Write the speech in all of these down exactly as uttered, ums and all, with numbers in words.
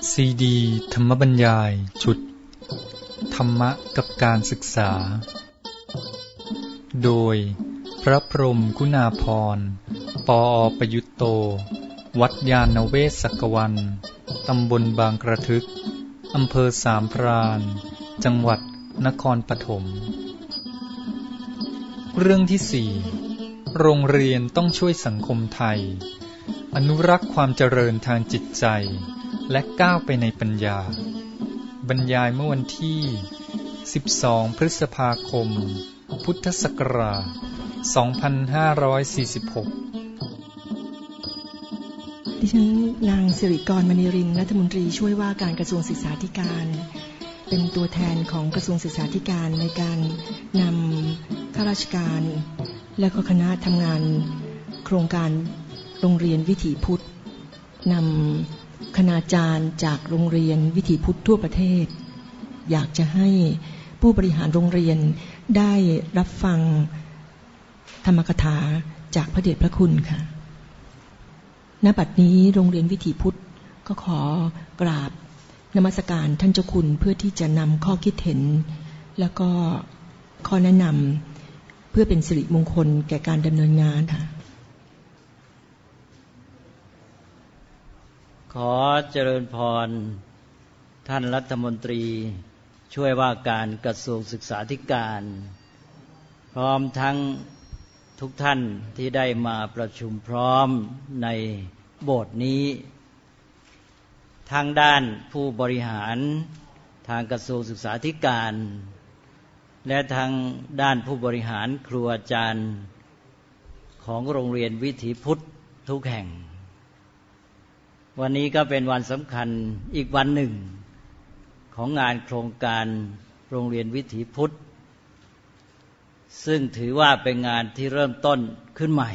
ซีดีธรรมบรรยายชุดธรรมะกับการศึกษาโดยพระพรหมคุณาภรณ์ ปอ.ประยุตโต วัดยาณเวศกวันตำบลบางกระทึกอำเภอสามพรานจังหวัดนครปฐมเรื่องที่สี่โรงเรียนต้องช่วยสังคมไทยอนุรักษ์ความเจริญทางจิตใจและก้าวไปในปัญญาบรรยายเมื่อวันที่สิบสองพฤษภาคมพุทธศักราชสองพันห้าร้อยสี่สิบหกดิฉันนางสิริกรมณีรินรัฐมนตรีช่วยว่าการกระทรวงศึกษาธิการเป็นตัวแทนของกระทรวงศึกษาธิการในการนำข้าราชการและก็คณะทำงานโครงการโรงเรียนวิถีพุทธนำคณาจารย์จากโรงเรียนวิถีพุทธทั่วประเทศอยากจะให้ผู้บริหารโรงเรียนได้รับฟังธรรมกถาจากพระเดชพระคุณค่ะณ บัดนี้โรงเรียนวิถีพุทธก็ขอกราบนมัสการท่านเจ้าคุณเพื่อที่จะนำข้อคิดเห็นแล้วก็ข้อแนะนำเพื่อเป็นสิริมงคลแก่การดำเนินงานค่ะขอเจริญพรท่านรัฐมนตรีช่วยว่าการกระทรวงศึกษาธิการพร้อมทั้งทุกท่านที่ได้มาประชุมพร้อมในโบสถ์นี้ทางด้านผู้บริหารทางกระทรวงศึกษาธิการและทางด้านผู้บริหารครูอาจารย์ของโรงเรียนวิถีพุทธทุกแห่งวันนี้ก็เป็นวันสำคัญอีกวันหนึ่งของงานโครงการโรงเรียนวิถีพุทธซึ่งถือว่าเป็นงานที่เริ่มต้นขึ้นใหม่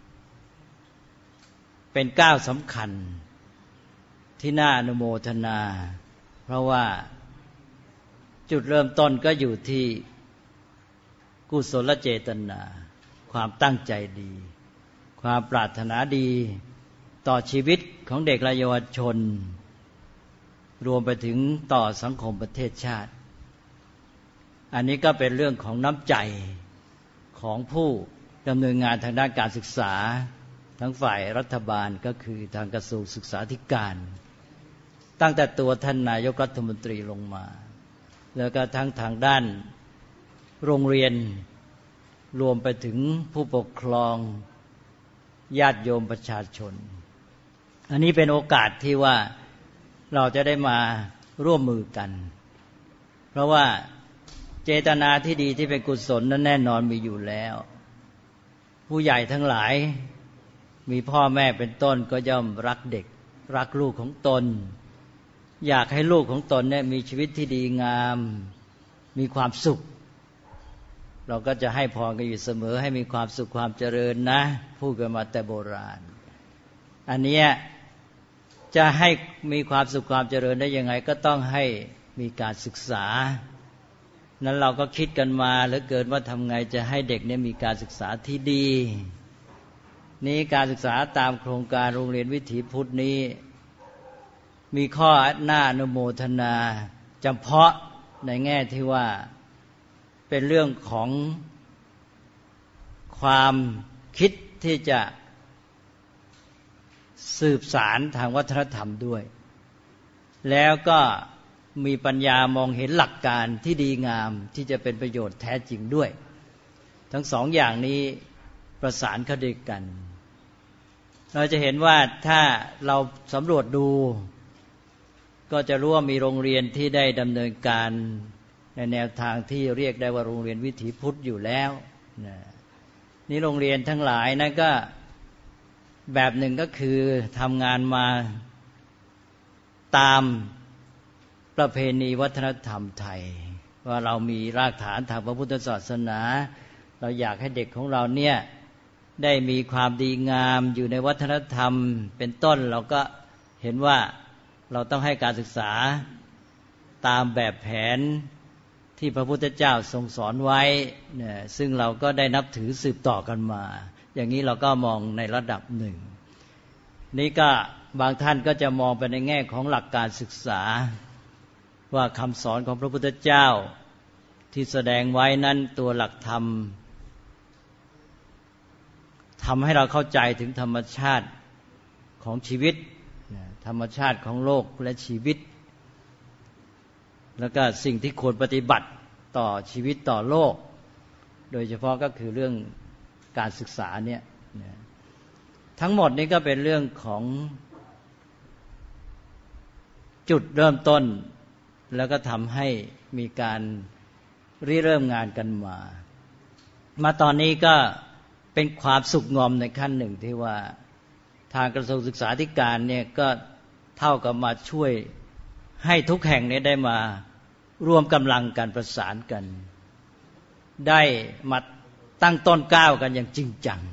เป็นก้าวสำคัญที่น่าอนุโมทนาเพราะว่าจุดเริ่มต้นก็อยู่ที่กุศลเจตนาความตั้งใจดีความปรารถนาดีต่อชีวิตของเด็กและเยาวชนรวมไปถึงต่อสังคมประเทศชาติอันนี้ก็เป็นเรื่องของน้ำใจของผู้ดำเนินงานทางด้านการศึกษาทั้งฝ่ายรัฐบาลก็คือทางกระทรวงศึกษาธิการตั้งแต่ตัวท่านนายกรัฐมนตรีลงมาแล้วก็ทั้งทางด้านโรงเรียนรวมไปถึงผู้ปกครองญาติโยมประชาชนอันนี้เป็นโอกาสที่ว่าเราจะได้มาร่วมมือกันเพราะว่าเจตนาที่ดีที่เป็นกุศลนั้นแน่นอนมีอยู่แล้วผู้ใหญ่ทั้งหลายมีพ่อแม่เป็นต้นก็ย่อมรักเด็กรักลูกของตนอยากให้ลูกของตนเนี่ยมีชีวิตที่ดีงามมีความสุขเราก็จะให้พรกันอยู่เสมอให้มีความสุขความเจริญนะพูดกันมาแต่โบราณอันนี้จะให้มีความสุขความเจริญได้ยังไงก็ต้องให้มีการศึกษานั้นเราก็คิดกันมาเหลือเกินว่าทำไงจะให้เด็กเนี่ยมีการศึกษาที่ดีนี้การศึกษาตามโครงการโรงเรียนวิถีพุทธนี้มีข้อน่าอนุโมทนาเฉพาะในแง่ที่ว่าเป็นเรื่องของความคิดที่จะสืบสารทางวัฒนธรรมด้วยแล้วก็มีปัญญามองเห็นหลักการที่ดีงามที่จะเป็นประโยชน์แท้จริงด้วยทั้งสองอย่างนี้ประสานเข้าด้วยกันเราจะเห็นว่าถ้าเราสำรวจดูก็จะรู้ว่ามีโรงเรียนที่ได้ดำเนินการในแนวทางที่เรียกได้ว่าโรงเรียนวิถีพุทธอยู่แล้วนี่โรงเรียนทั้งหลายนะก็แบบหนึ่งก็คือทำงานมาตามประเพณีวัฒนธรรมไทยว่าเรามีรากฐานทางพระพุทธศาสนาเราอยากให้เด็กของเราเนี่ยได้มีความดีงามอยู่ในวัฒนธรรมเป็นต้นเราก็เห็นว่าเราต้องให้การศึกษาตามแบบแผนที่พระพุทธเจ้าทรงสอนไว้เนี่ยซึ่งเราก็ได้นับถือสืบต่อกันมาอย่างนี้เราก็มองในระดับหนึ่งนี่ก็บางท่านก็จะมองไปในแง่ของหลักการศึกษาว่าคำสอนของพระพุทธเจ้าที่แสดงไว้นั้นตัวหลักธรรมทำให้เราเข้าใจถึงธรรมชาติของชีวิตธรรมชาติของโลกและชีวิตแล้วก็สิ่งที่ควรปฏิบัติต่อชีวิตต่อโลกโดยเฉพาะก็คือเรื่องการศึกษาเนี่ยทั้งหมดนี้ก็เป็นเรื่องของจุดเริ่มต้นแล้วก็ทำให้มีการริเริ่มงานกันมามาตอนนี้ก็เป็นความสุขงอมในขั้นหนึ่งที่ว่าทางกระทรวงศึกษาธิการเนี่ยก็เท่ากับมาช่วยให้ทุกแห่งนี้ได้มารวมกำลังกันประสานกันได้มาตั้งต้นก้าวกันอย่างจริงจัง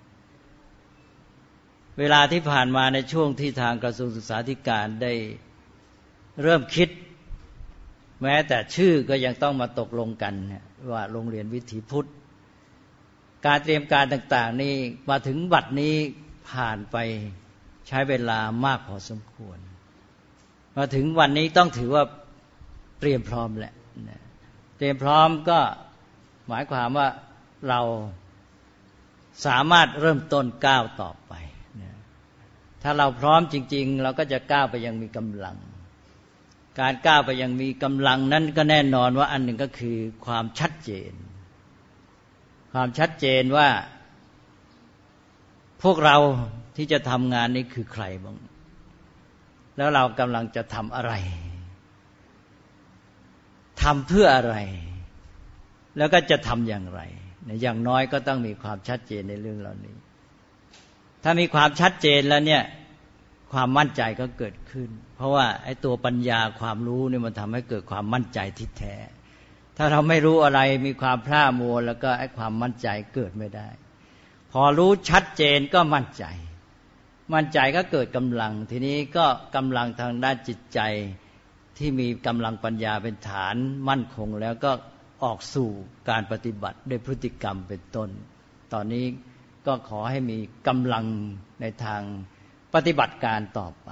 เวลาที่ผ่านมาในช่วงที่ทางกระทรวงศึกษาธิการได้เริ่มคิดแม้แต่ชื่อก็ยังต้องมาตกลงกันว่าโรงเรียนวิถีพุทธการเตรียมการต่างๆนี่มาถึงบัดนี้ผ่านไปใช้เวลามากพอสมควรมาถึงวันนี้ต้องถือว่าเตรียมพร้อมแหละเตรียมพร้อมก็หมายความว่าเราสามารถเริ่มต้นก้าวต่อไปถ้าเราพร้อมจริงๆเราก็จะก้าวไปยังมีกำลังการก้าวไปยังมีกำลังนั้นก็แน่นอนว่าอันหนึ่งก็คือความชัดเจนความชัดเจนว่าพวกเราที่จะทำงานนี้คือใครบ้างแล้วเรากำลังจะทำอะไรทำเพื่ออะไรแล้วก็จะทำอย่างไรอย่างน้อยก็ต้องมีความชัดเจนในเรื่องเหล่านี้ถ้ามีความชัดเจนแล้วเนี่ยความมั่นใจก็เกิดขึ้นเพราะว่าไอ้ตัวปัญญาความรู้นี่มันทำให้เกิดความมั่นใจที่แท้ถ้าเราไม่รู้อะไรมีความพร่ามัวแล้วก็ไอ้ความมั่นใจเกิดไม่ได้พอรู้ชัดเจนก็มั่นใจมั่นใจก็เกิดกำลังทีนี้ก็กำลังทางด้านจิตใจที่มีกำลังปัญญาเป็นฐานมั่นคงแล้วก็ออกสู่การปฏิบัติด้วยพฤติกรรมเป็นต้นตอนนี้ก็ขอให้มีกำลังในทางปฏิบัติการต่อไป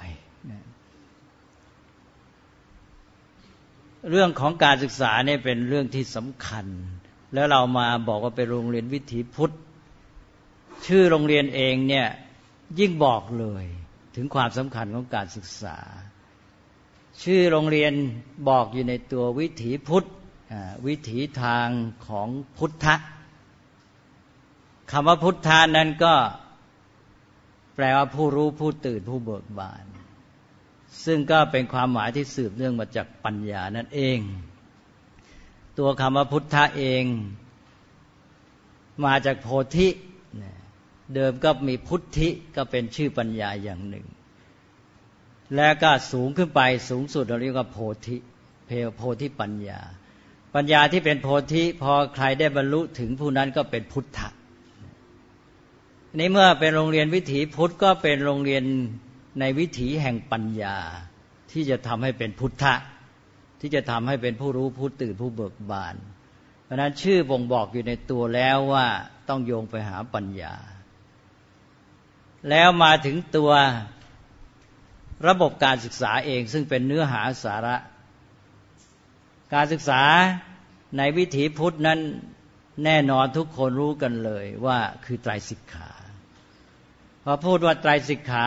เรื่องของการศึกษาเนี่ยเป็นเรื่องที่สำคัญแล้วเรามาบอกว่าเป็นโรงเรียนวิถีพุทธชื่อโรงเรียนเองเนี่ยยิ่งบอกเลยถึงความสำคัญของการศึกษาชื่อโรงเรียนบอกอยู่ในตัววิถีพุทธวิถีทางของพุทธะคำว่าพุทธะนั้นก็แปลว่าผู้รู้ผู้ตื่นผู้เบิกบานซึ่งก็เป็นความหมายที่สืบเนื่องมาจากปัญญานั่นเองตัวคำว่าพุทธะเองมาจากโพธิเดิมก็มีพุทธิก็เป็นชื่อปัญญาอย่างหนึ่งแล้วก็สูงขึ้นไปสูงสุดเราเรียกว่าโพธิเพโพธิปัญญาปัญญาที่เป็นโพธิพอใครได้บรรลุถึงผู้นั้นก็เป็นพุทธะนี่เมื่อเป็นโรงเรียนวิถีพุทธก็เป็นโรงเรียนในวิถีแห่งปัญญาที่จะทำให้เป็นพุทธะที่จะทำให้เป็นผู้รู้ผู้ตื่นผู้เบิกบานเพราะนั้นชื่อบ่งบอกอยู่ในตัวแล้วว่าต้องโยงไปหาปัญญาแล้วมาถึงตัวระบบการศึกษาเองซึ่งเป็นเนื้อหาสาระการศึกษาในวิถีพุทธนั้นแน่นอนทุกคนรู้กันเลยว่าคือไตรสิกขาพอพูดว่าไตรสิกขา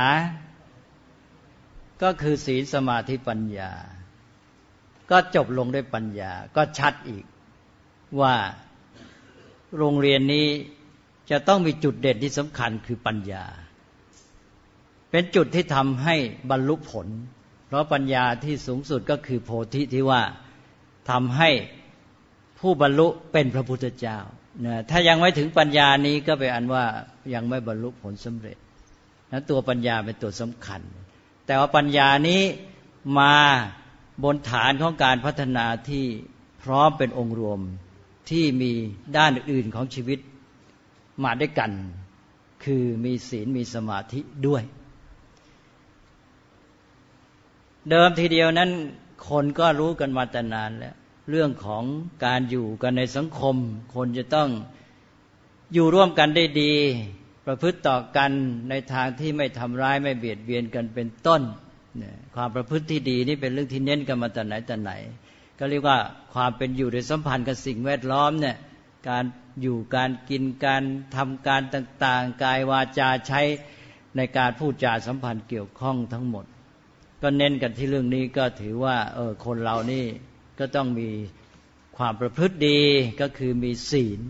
ก็คือศีลสมาธิปัญญาก็จบลงด้วยปัญญาก็ชัดอีกว่าโรงเรียนนี้จะต้องมีจุดเด่นที่สำคัญคือปัญญาเป็นจุดที่ทำให้บรรลุผลเพราะปัญญาที่สูงสุดก็คือโพธิที่ว่าทำให้ผู้บรรลุเป็นพระพุทธเจ้านะถ้ายังไม่ถึงปัญญานี้ก็เป็นอันว่ายังไม่บรรลุผลสำเร็จนะตัวปัญญาเป็นตัวสำคัญแต่ว่าปัญญานี้มาบนฐานของการพัฒนาที่พร้อมเป็นองค์รวมที่มีด้านอื่นของชีวิตมาด้วยกันคือมีศีลมีสมาธิด้วยเดิมทีเดียวนั้นคนก็รู้กันมาแต่นานแล้วเรื่องของการอยู่กันในสังคมคนจะต้องอยู่ร่วมกันได้ดีประพฤติต่อกันในทางที่ไม่ทำร้ายไม่เบียดเบียนกันเป็นต้นความประพฤติที่ดีนี่เป็นเรื่องที่เน้นกันมาแต่ไหนแต่ไหนก็เรียกว่าความเป็นอยู่โดยสัมพันธ์กับสิ่งแวดล้อมเนี่ยการอยู่การกินการทำการต่างๆกายวาจาใช้ในการพูดจาสัมพันธ์เกี่ยวข้องทั้งหมดก็เน้นกันที่เรื่องนี้ก็ถือว่าเออคนเรานี่ก็ต้องมีความประพฤติดีก็คือมีศีล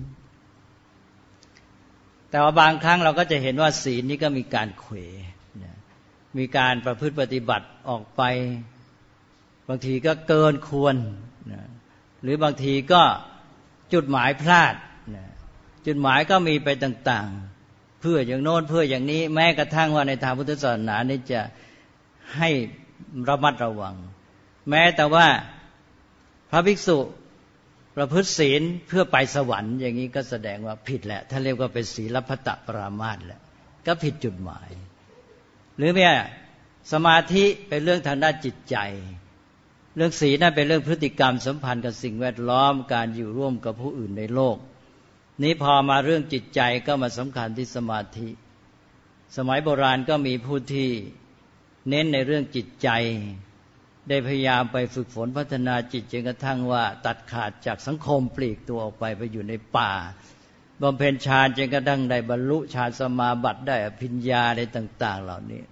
แต่ว่าบางครั้งเราก็จะเห็นว่าศีลนี้ก็มีการเขวมีการประพฤติปฏิบัติออกไปบางทีก็เกินควรหรือบางทีก็จุดหมายพลาดจุดหมายก็มีไปต่างๆเพื่ออย่างโน้นเพื่ออย่างนี้แม้กระทั่งว่าในทางพุทธศาสนานี่จะให้ระมัดระวังแม้แต่ว่าพระภิกษุประพฤติศีลเพื่อไปสวรรค์อย่างนี้ก็แสดงว่าผิดแหละถ้าเรียกว่าเป็นศีลพัตตปรามาสแหละก็ผิดจุดหมายหรือแม้สมาธิเป็นเรื่องทางด้านจิตใจเรื่องศีลนั่นเป็นเรื่องพฤติกรรมสัมพันธ์กับสิ่งแวดล้อมการอยู่ร่วมกับผู้อื่นในโลกนี้พอมาเรื่องจิตใจก็มาสำคัญที่สมาธิสมัยโบราณก็มีผู้ที่เน้นในเรื่องจิตใจได้พยายามไปฝึกฝนพัฒนาจิตจนกระทั่งว่าตัดขาดจากสังคมปลีกตัวออกไปไปอยู่ในป่าบำเพ็ญฌานจนกระทั่งได้บรรลุฌานสมาบัติได้อภิญญาอะไรต่างๆเหล่านี้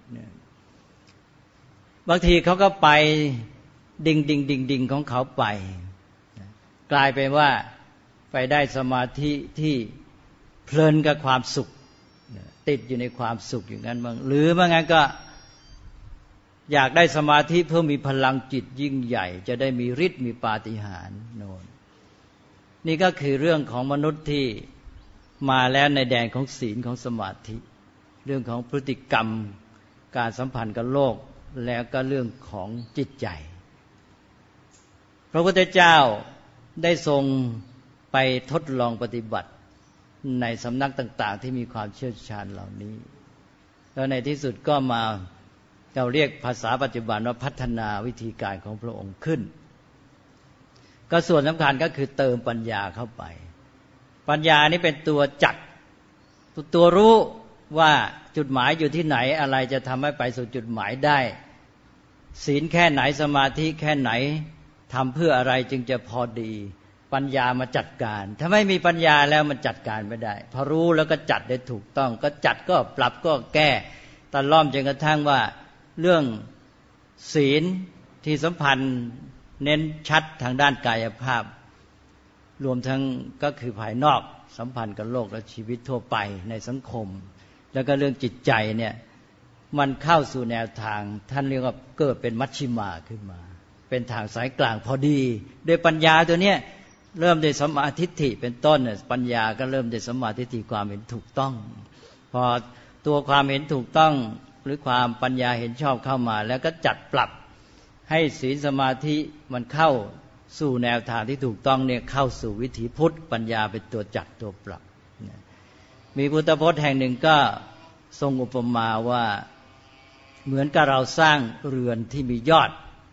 บางทีเขาก็ไปดิ่งดิ่งดิ่งดิ่งของเขาไปกลายเป็นว่าไปได้สมาธิที่เพลินกับความสุขติดอยู่ในความสุขอย่างนั้นบ้างหรือไม่งั้นก็อยากได้สมาธิเพื่อมีพลังจิตยิ่งใหญ่จะได้มีฤทธิ์มีปาฏิหาริย์โน่นนี่ก็คือเรื่องของมนุษย์ที่มาแล้วในแดนของศีลของสมาธิเรื่องของพฤติกรรมการสัมพันธ์กับโลกแล้วก็เรื่องของจิตใจพระพุทธเจ้าได้ทรงไปทดลองปฏิบัติในสำนักต่างๆที่มีความเชี่ยวชาญเหล่านี้แล้วในที่สุดก็มาเราเรียกภาษาปัจจุบันว่าพัฒนาวิธีการของพระองค์ขึ้นก็ส่วนสำคัญก็คือเติมปัญญาเข้าไปปัญญานี้เป็นตัวจักตัวรู้ว่าจุดหมายอยู่ที่ไหนอะไรจะทำให้ไปสู่จุดหมายได้ศีลแค่ไหนสมาธิแค่ไหนทำเพื่ออะไรจึงจะพอดีปัญญามาจัดการถ้าไม่มีปัญญาแล้วมันจัดการไม่ได้พอรู้แล้วก็จัดได้ถูกต้องก็จัดก็ปรับก็แก้ตะล่อมจนกระทั่งว่าเรื่องศีลที่สัมพันธ์เน้นชัดทางด้านกายภาพรวมทั้งก็คือภายนอกสัมพันธ์กับโลกและชีวิตทั่วไปในสังคมแล้วก็เรื่องจิตใจเนี่ยมันเข้าสู่แนวทางท่านเรียกว่าเกิดเป็นมัชฌิมาขึ้นมาเป็นทางสายกลางพอดีโดยปัญญาตัวเนี้ยเริ่มด้วยสัมมาทิฏฐิเป็นต้นเนี่ยปัญญาก็เริ่มด้วยสัมมาทิฏฐิความเห็นถูกต้องพอตัวความเห็นถูกต้องหรือความปัญญาเห็นชอบเข้ามาแล้วก็จัดปรับให้ศีลสมาธิมันเข้าสู่แนวทางที่ถูกต้องเนี่ยเข้าสู่วิถีพุทธปัญญาเป็นตัวจัดตัวปรับมีพุทธพจน์แห่งหนึ่งก็ทรงอุปมาว่าเหมือนกับเราสร้างเรือนที่มียอด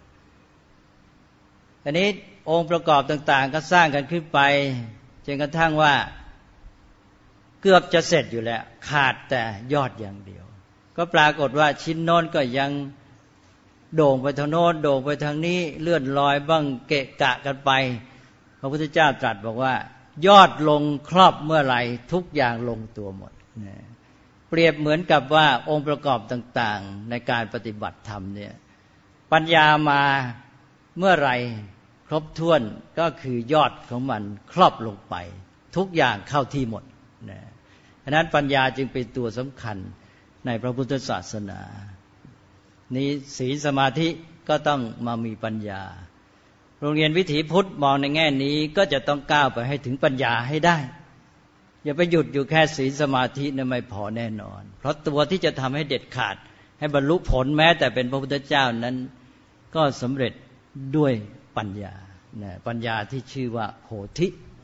อันนี้องค์ประกอบต่างๆก็สร้างกันขึ้นไปจนกระทั่งว่าเกือบจะเสร็จอยู่แล้วขาดแต่ยอดอย่างเดียวก็ปรากฏว่าชิ้นโน้นก็ยังโด่งไปทางโน้นโด่งไปทางนี้เลื่อนลอยบ้างเกะกะกันไปพระพุทธเจ้าตรัสบอกว่ายอดลงครอบเมื่อไหร่ทุกอย่างลงตัวหมดเปรียบเหมือนกับว่าองค์ประกอบต่างๆในการปฏิบัติธรรมเนี่ยปัญญามาเมื่อไหร่ครบถ้วนก็คือยอดของมันครอบลงไปทุกอย่างเข้าที่หมดนะฉะนั้นปัญญาจึงเป็นตัวสำคัญในพระพุทธศาสนานี้ศีลสมาธิก็ต้องมามีปัญญาโรงเรียนวิถีพุทธมองในแง่นี้ก็จะต้องก้าวไปให้ถึงปัญญาให้ได้อย่าไปหยุดอยู่แค่ศีลสมาธินั้นไม่พอแน่นอนเพราะตัวที่จะทำให้เด็ดขาดให้บรรลุผลแม้แต่เป็นพระพุทธเจ้านั้นก็สำเร็จด้วยปัญญานะปัญญาที่ชื่อว่าโพธิ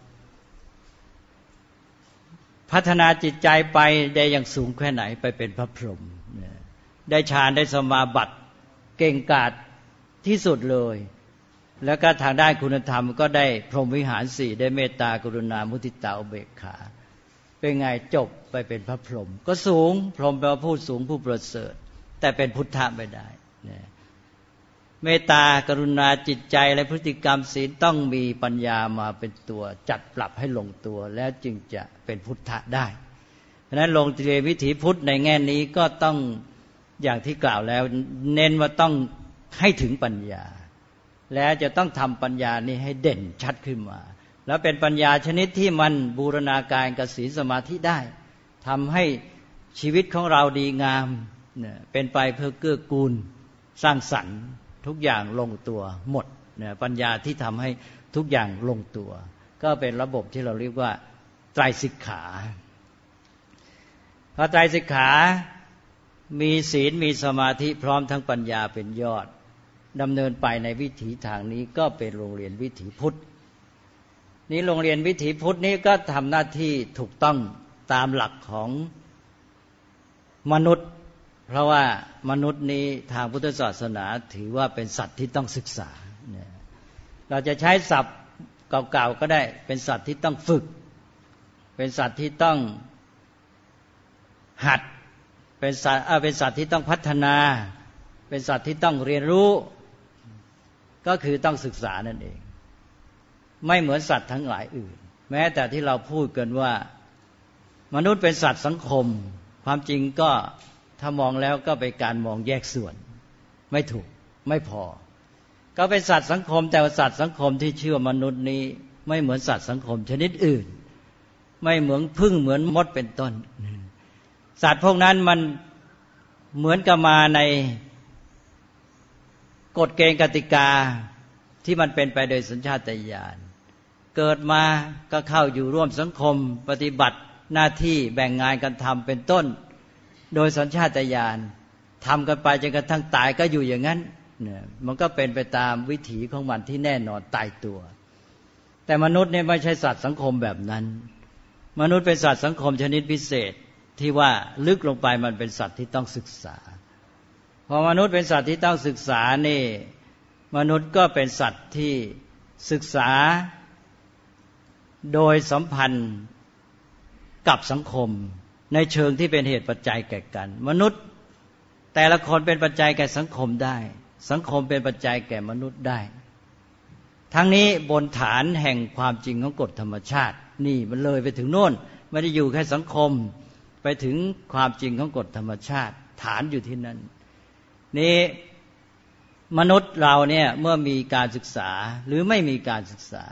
พัฒนาจิตใจไปได้อย่างสูงแค่ไหนไปเป็นพระพรหมนะได้ฌานได้สมาบัติเก่งกาจที่สุดเลยแล้วก็ทางด้านคุณธรรมก็ได้พรหมวิหารสี่ได้เมตตากรุณามุทิตาอุเบกขาเเป็นไงจบไปเป็นพระพรหมก็สูงพรหมแปลว่าผู้สูงผู้ประเสริฐแต่เป็นพุทธะไม่ได้เมตตากรุณาจิตใจและพฤติกรรมศีลต้องมีปัญญามาเป็นตัวจัดปรับให้ลงตัวแล้วจึงจะเป็นพุทธะได้เพราะฉะนั้นลงเรียนวิถีพุทธในแง่นี้ก็ต้องอย่างที่กล่าวแล้วเน้นว่าต้องให้ถึงปัญญาและจะต้องทำปัญญานี้ให้เด่นชัดขึ้นมาแล้วเป็นปัญญาชนิดที่มันบูรณาการกับศีลสมาธิได้ทำให้ชีวิตของเราดีงามเป็นไปเพื่อเกื้อกูลสร้างสรรค์ทุกอย่างลงตัวหมดปัญญาที่ทำให้ทุกอย่างลงตัวก็เป็นระบบที่เราเรียกว่าไตรสิกขาพอไตรสิกขามีศีลมีสมาธิพร้อมทั้งปัญญาเป็นยอดดำเนินไปในวิถีทางนี้ก็เป็นโรงเรียนวิถีพุทธนี้โรงเรียนวิถีพุทธนี้ก็ทำหน้าที่ถูกต้องตามหลักของมนุษย์เพราะว่ามนุษย์นี้ทางพุทธศาสนาถือว่าเป็นสัตว์ที่ต้องศึกษาเราจะใช้ศัพท์เก่าๆก็ได้เป็นสัตว์ที่ต้องฝึกเป็นสัตว์ที่ต้องหัดเป็นสัตว์เป็นสัตว์ที่ต้องพัฒนาเป็นสัตว์ที่ต้องเรียนรู้ก็คือต้องศึกษานั่นเองไม่เหมือนสัตว์ทั้งหลายอื่นแม้แต่ที่เราพูดกันว่ามนุษย์เป็นสัตว์สังคมความจริงก็ถ้ามองแล้วก็เป็นการมองแยกส่วนไม่ถูกไม่พอก็เป็นสัตว์สังคมแต่ว่าสัตว์สังคมที่ชื่อว่ามนุษย์นี้ไม่เหมือนสัตว์สังคมชนิดอื่นไม่เหมือนผึ้งเหมือนมดเป็นต้นสัตว์พวกนั้นมันเหมือนกับมาในกฎเกณฑ์กติกาที่มันเป็นไปโดยสัญชาตญาณเกิดมาก็เข้าอยู่ร่วมสังคมปฏิบัติหน้าที่แบ่งงานกันทำเป็นต้นโดยสัญชาตญาณทำกันไปจนกระทั่งตายก็อยู่อย่างนั้นเนี่ยมันก็เป็นไปตามวิถีของมันที่แน่นอนตายตัวแต่มนุษย์เนี่ยไม่ใช่สัตว์สังคมแบบนั้นมนุษย์เป็นสัตว์สังคมชนิดพิเศษที่ว่าลึกลงไปมันเป็นสัตว์ที่ต้องศึกษาพอมนุษย์เป็นสัตว์ที่ต้องศึกษานี่มนุษย์ก็เป็นสัตว์ที่ศึกษาโดยสัมพันธ์กับสังคมในเชิงที่เป็นเหตุปัจจัยแก่กันมนุษย์แต่ละคนเป็นปัจจัยแก่สังคมได้สังคมเป็นปัจจัยแก่มนุษย์ได้ทั้งนี้บนฐานแห่งความจริงของกฎธรรมชาตินี่มันเลยไปถึงโน่นไม่ได้อยู่แค่สังคมไปถึงความจริงของกฎธรรมชาติฐานอยู่ที่นั้นนี่มนุษย์เราเนี่ยเมื่อมีการศึกษาหรือไม่มีการศึกษา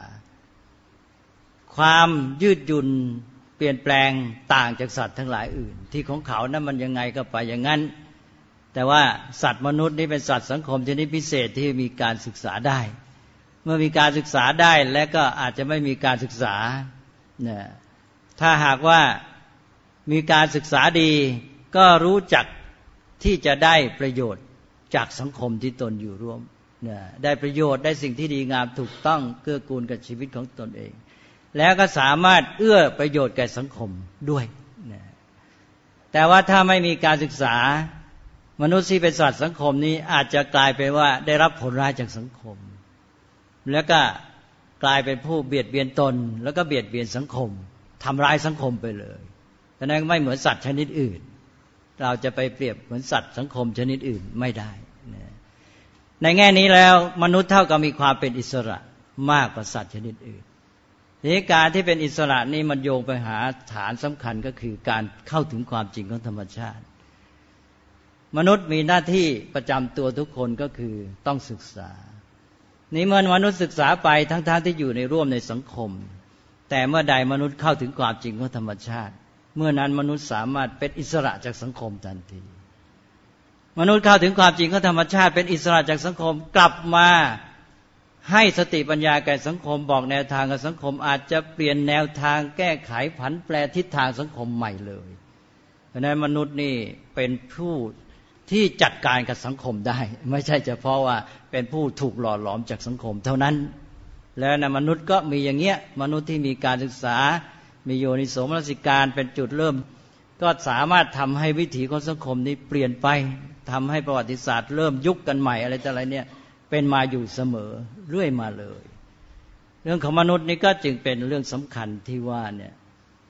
ความยืดหยุ่นเปลี่ยนแปลงต่างจากสัตว์ทั้งหลายอื่นที่ของเขานั้นมันยังไงก็ไปอย่างนั้นแต่ว่าสัตว์มนุษย์นี่เป็นสัตว์สังคมชนิดพิเศษที่มีการศึกษาได้เมื่อมีการศึกษาได้และก็อาจจะไม่มีการศึกษาเนี่ยถ้าหากว่ามีการศึกษาดีก็รู้จักที่จะได้ประโยชน์จากสังคมที่ตนอยู่ร่วมเนี่ยได้ประโยชน์ได้สิ่งที่ดีงามถูกต้องเกื้อกูลกับชีวิตของตนเองแล้วก็สามารถเอื้อประโยชน์แก่สังคมด้วยเนี่ยแต่ว่าถ้าไม่มีการศึกษามนุษย์ที่เป็นสัตว์สังคมนี้อาจจะกลายเป็นว่าได้รับผลร้ายจากสังคมแล้วก็กลายเป็นผู้เบียดเบียนตนแล้วก็เบียดเบียนสังคมทำร้ายสังคมไปเลยฉะนั้นไม่เหมือนสัตว์ชนิดอื่นเราจะไปเปรียบเหมือนสัตว์สังคมชนิดอื่นไม่ได้ในแง่นี้แล้วมนุษย์เท่ากับมีความเป็นอิสระมากกว่าสัตว์ชนิดอื่นทีนี้การที่เป็นอิสระนี่มันโยงไปหาฐานสำคัญก็คือการเข้าถึงความจริงของธรรมชาติมนุษย์มีหน้าที่ประจำตัวทุกคนก็คือต้องศึกษานี่เมื่อมนุษย์ศึกษาไปทั้งๆ ท, ที่อยู่ในร่วมในสังคมแต่เมื่อใดมนุษย์เข้าถึงความจริงของธรรมชาติเมื่อนั้นมนุษย์สามารถเป็นอิสระจากสังคมทันทีมนุษย์เข้าถึงความจริงของธรรมชาติเป็นอิสระจากสังคมกลับมาให้สติปัญญาแก่สังคมบอกแนวทางกับสังคมอาจจะเปลี่ยนแนวทางแก้ไขผันแปรทิศทางสังคมใหม่เลยเพราะฉะนั้นมนุษย์นี่เป็นผู้ที่จัดการกับสังคมได้ไม่ใช่เฉพาะว่าเป็นผู้ถูกหล่อหลอมจากสังคมเท่านั้นแล้วนะมนุษย์ก็มีอย่างเงี้ยมนุษย์ที่มีการศึกษามีโยนิโสมนสิการเป็นจุดเริ่มก็สามารถทำให้วิถีของสังคมนี้เปลี่ยนไปทำให้ประวัติศาสตร์เริ่มยุคกันใหม่อะไรต่ออะไรเนี่ยเป็นมาอยู่เสมอเรื่อยมาเลยเรื่องของมนุษย์นี่ก็จึงเป็นเรื่องสำคัญที่ว่าเนี่ย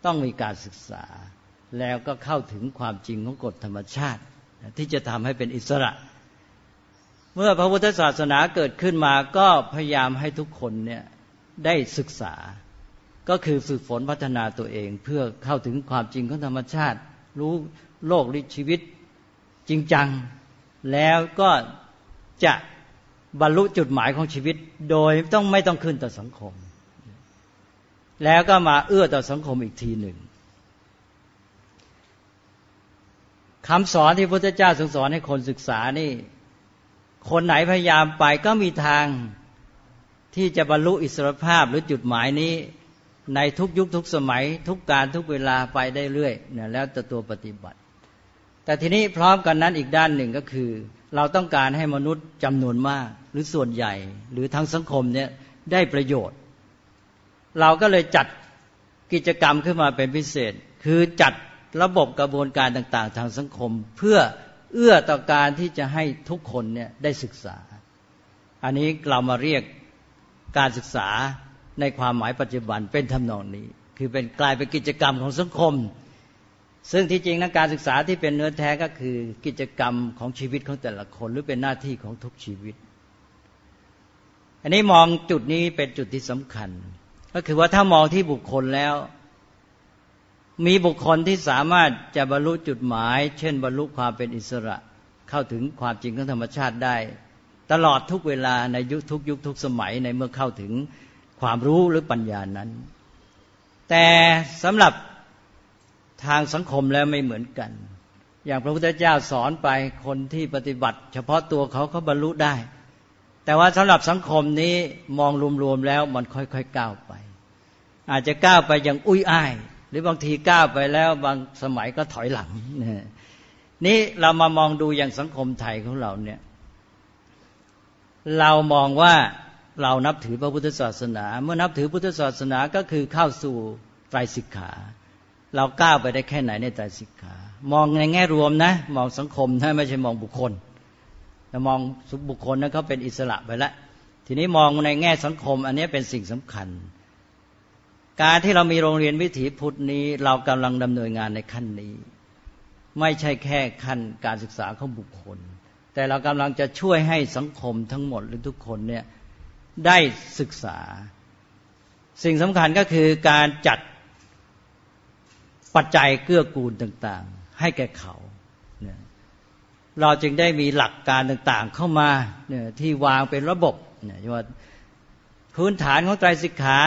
ต้องมีการศึกษาแล้วก็เข้าถึงความจริงของกฎธรรมชาติที่จะทำให้เป็นอิสระเมื่อพระพุทธศาสนาเกิดขึ้นมาก็พยายามให้ทุกคนเนี่ยได้ศึกษาก็คือฝึกฝนพัฒนาตัวเองเพื่อเข้าถึงความจริงของธรรมชาติรู้โลกรู้ชีวิตจริงจังแล้วก็จะบรรลุจุดหมายของชีวิตโดยต้องไม่ต้องขึ้นต่อสังคมแล้วก็มาเอื้อต่อสังคมอีกทีหนึ่งคำสอนที่พระพุทธเจ้าทรงสอนให้คนศึกษานี่คนไหนพยายามไปก็มีทางที่จะบรรลุอิสรภาพหรือจุดหมายนี้ในทุกยุคทุกสมัยทุกการทุกเวลาไปได้เรื่อยเนี่ยแล้วแต่ตัวปฏิบัติแต่ทีนี้พร้อมกันนั้นอีกด้านหนึ่งก็คือเราต้องการให้มนุษย์จำนวนมากหรือส่วนใหญ่หรือทั้งสังคมเนี่ยได้ประโยชน์เราก็เลยจัดกิจกรรมขึ้นมาเป็นพิเศษคือจัดระบบกระบวนการต่างๆทางสังคมเพื่อเอื้อต่อการที่จะให้ทุกคนเนี่ยได้ศึกษาอันนี้เรามาเรียกการศึกษาในความหมายปัจจุบันเป็นทำนองนี้คือเป็นกลายเป็นกิจกรรมของสังคมซึ่งที่จริงนะการศึกษาที่เป็นเนื้อแท้ก็คือกิจกรรมของชีวิตของแต่ละคนหรือเป็นหน้าที่ของทุกชีวิตอันนี้มองจุดนี้เป็นจุดที่สำคัญก็คือว่าถ้ามองที่บุคคลแล้วมีบุคคลที่สามารถจะบรรลุจุดหมายเช่นบรรลุความเป็นอิสระเข้าถึงความจริงของธรรมชาติได้ตลอดทุกเวลาในยุคทุกยุคทุกสมัยในเมื่อเข้าถึงความรู้หรือปัญญานั้นแต่สำหรับทางสังคมแล้วไม่เหมือนกันอย่างพระพุทธเจ้าสอนไปคนที่ปฏิบัติเฉพาะตัวเขาเขาบรรลุได้แต่ว่าสำหรับสังคมนี้มองรวมๆแล้วมันค่อยๆก้าวไปอาจจะก้าวไปอย่างอุ้ยอ้ายหรือบางทีก้าวไปแล้วบางสมัยก็ถอยหลังนี่เรามามองดูอย่างสังคมไทยของเราเนี่ยเรามองว่าเรานับถือพระพุทธศาสนาเมื่อนับถือพุทธศาสนาก็คือเข้าสู่ไตรสิกขาเราก้าวไปได้แค่ไหนในไตรสิกขามองในแง่รวมนะมองสังคมถ้าไม่ใช่มองบุคคลแต่มองบุคคลนั้นเขาเป็นอิสระไปแล้วทีนี้มองในแง่สังคมอันนี้เป็นสิ่งสำคัญการที่เรามีโรงเรียนวิถีพุทธนี้เรากำลังดำเนินงานในขั้นนี้ไม่ใช่แค่ขั้นการศึกษาของบุคคลแต่เรากำลังจะช่วยให้สังคมทั้งหมดหรือทุกคนเนี่ยได้ศึกษาสิ่งสำคัญก็คือการจัดปัจจัยเกื้อกูลต่างๆให้แก่เขาเราจึงได้มีหลักการต่างๆเข้ามาที่วางเป็นระบบว่าพื้นฐานของไตรสิกขา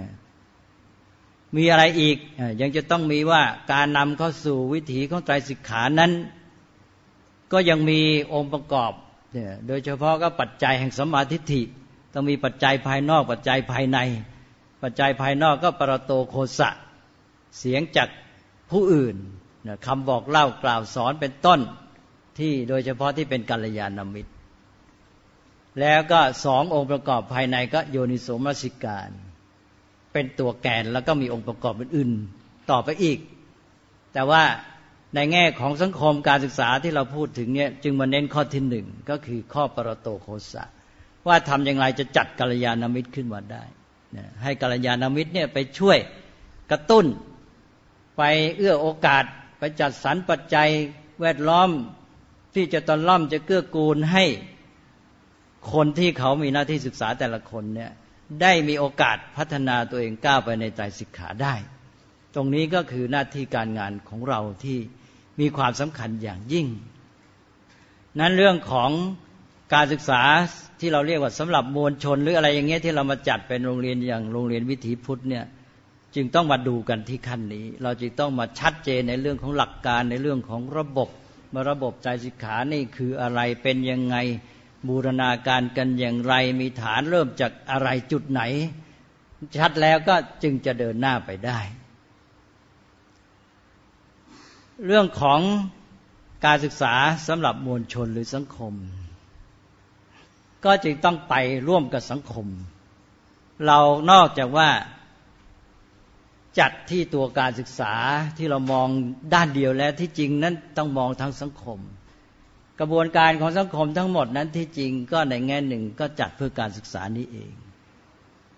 มีอะไรอีกยังจะต้องมีว่าการนำเข้าสู่วิถีของไตรสิกขานั้นก็ยังมีองค์ประกอบโดยเฉพาะก็ปัจจัยแห่งสัมมาทิฏฐิต้องมีปัจจัยภายนอกปัจจัยภายในปัจจัยภายนอกก็ปรโตโคสะเสียงจากผู้อื่นคำบอกเล่ากล่าวสอนเป็นต้นที่โดยเฉพาะที่เป็นกัลยาณมิตรแล้วก็สององค์ประกอบภายในก็โยนิโสมนสิการเป็นตัวแกนแล้วก็มีองค์ประกอบอื่นๆต่อไปอีกแต่ว่าในแง่ของสังคมการศึกษาที่เราพูดถึงเนี่ยจึงมาเน้นข้อที่หนึ่งก็คือข้อปรโตโคสะว่าทำอย่างไรจะจัดกัลยาณมิตรขึ้นมาได้ให้กัลยาณมิตรเนี่ยไปช่วยกระตุ้นไปเอื้อโอกาสไปจัดสรรปัจจัยแวดล้อมที่จะตอนล่อมจะเกื้อกูลให้คนที่เขามีหน้าที่ศึกษาแต่ละคนเนี่ยได้มีโอกาสพัฒนาตัวเองก้าวไปในไตรสิกขาได้ตรงนี้ก็คือหน้าที่การงานของเราที่มีความสำคัญอย่างยิ่งนั้นเรื่องของการศึกษาที่เราเรียกว่าสำหรับมวลชนหรืออะไรอย่างเงี้ยที่เรามาจัดเป็นโรงเรียนอย่างโรงเรียนวิถีพุทธเนี่ยจึงต้องมาดูกันที่ขั้นนี้เราจึงต้องมาชัดเจนในเรื่องของหลักการในเรื่องของระบบมาระบบไตรสิกขานี่คืออะไรเป็นยังไงบูรณาการกันอย่างไรมีฐานเริ่มจากอะไรจุดไหนชัดแล้วก็จึงจะเดินหน้าไปได้เรื่องของการศึกษาสำหรับมวลชนหรือสังคมก็จึงต้องไปร่วมกับสังคมเรานอกจากว่าจัดที่ตัวการศึกษาที่เรามองด้านเดียวแล้วที่จริงนั้นต้องมองทั้งสังคมกระบวนการของสังคมทั้งหมดนั้นที่จริงก็ในแง่หนึ่งก็จัดเพื่อการศึกษานี้เอง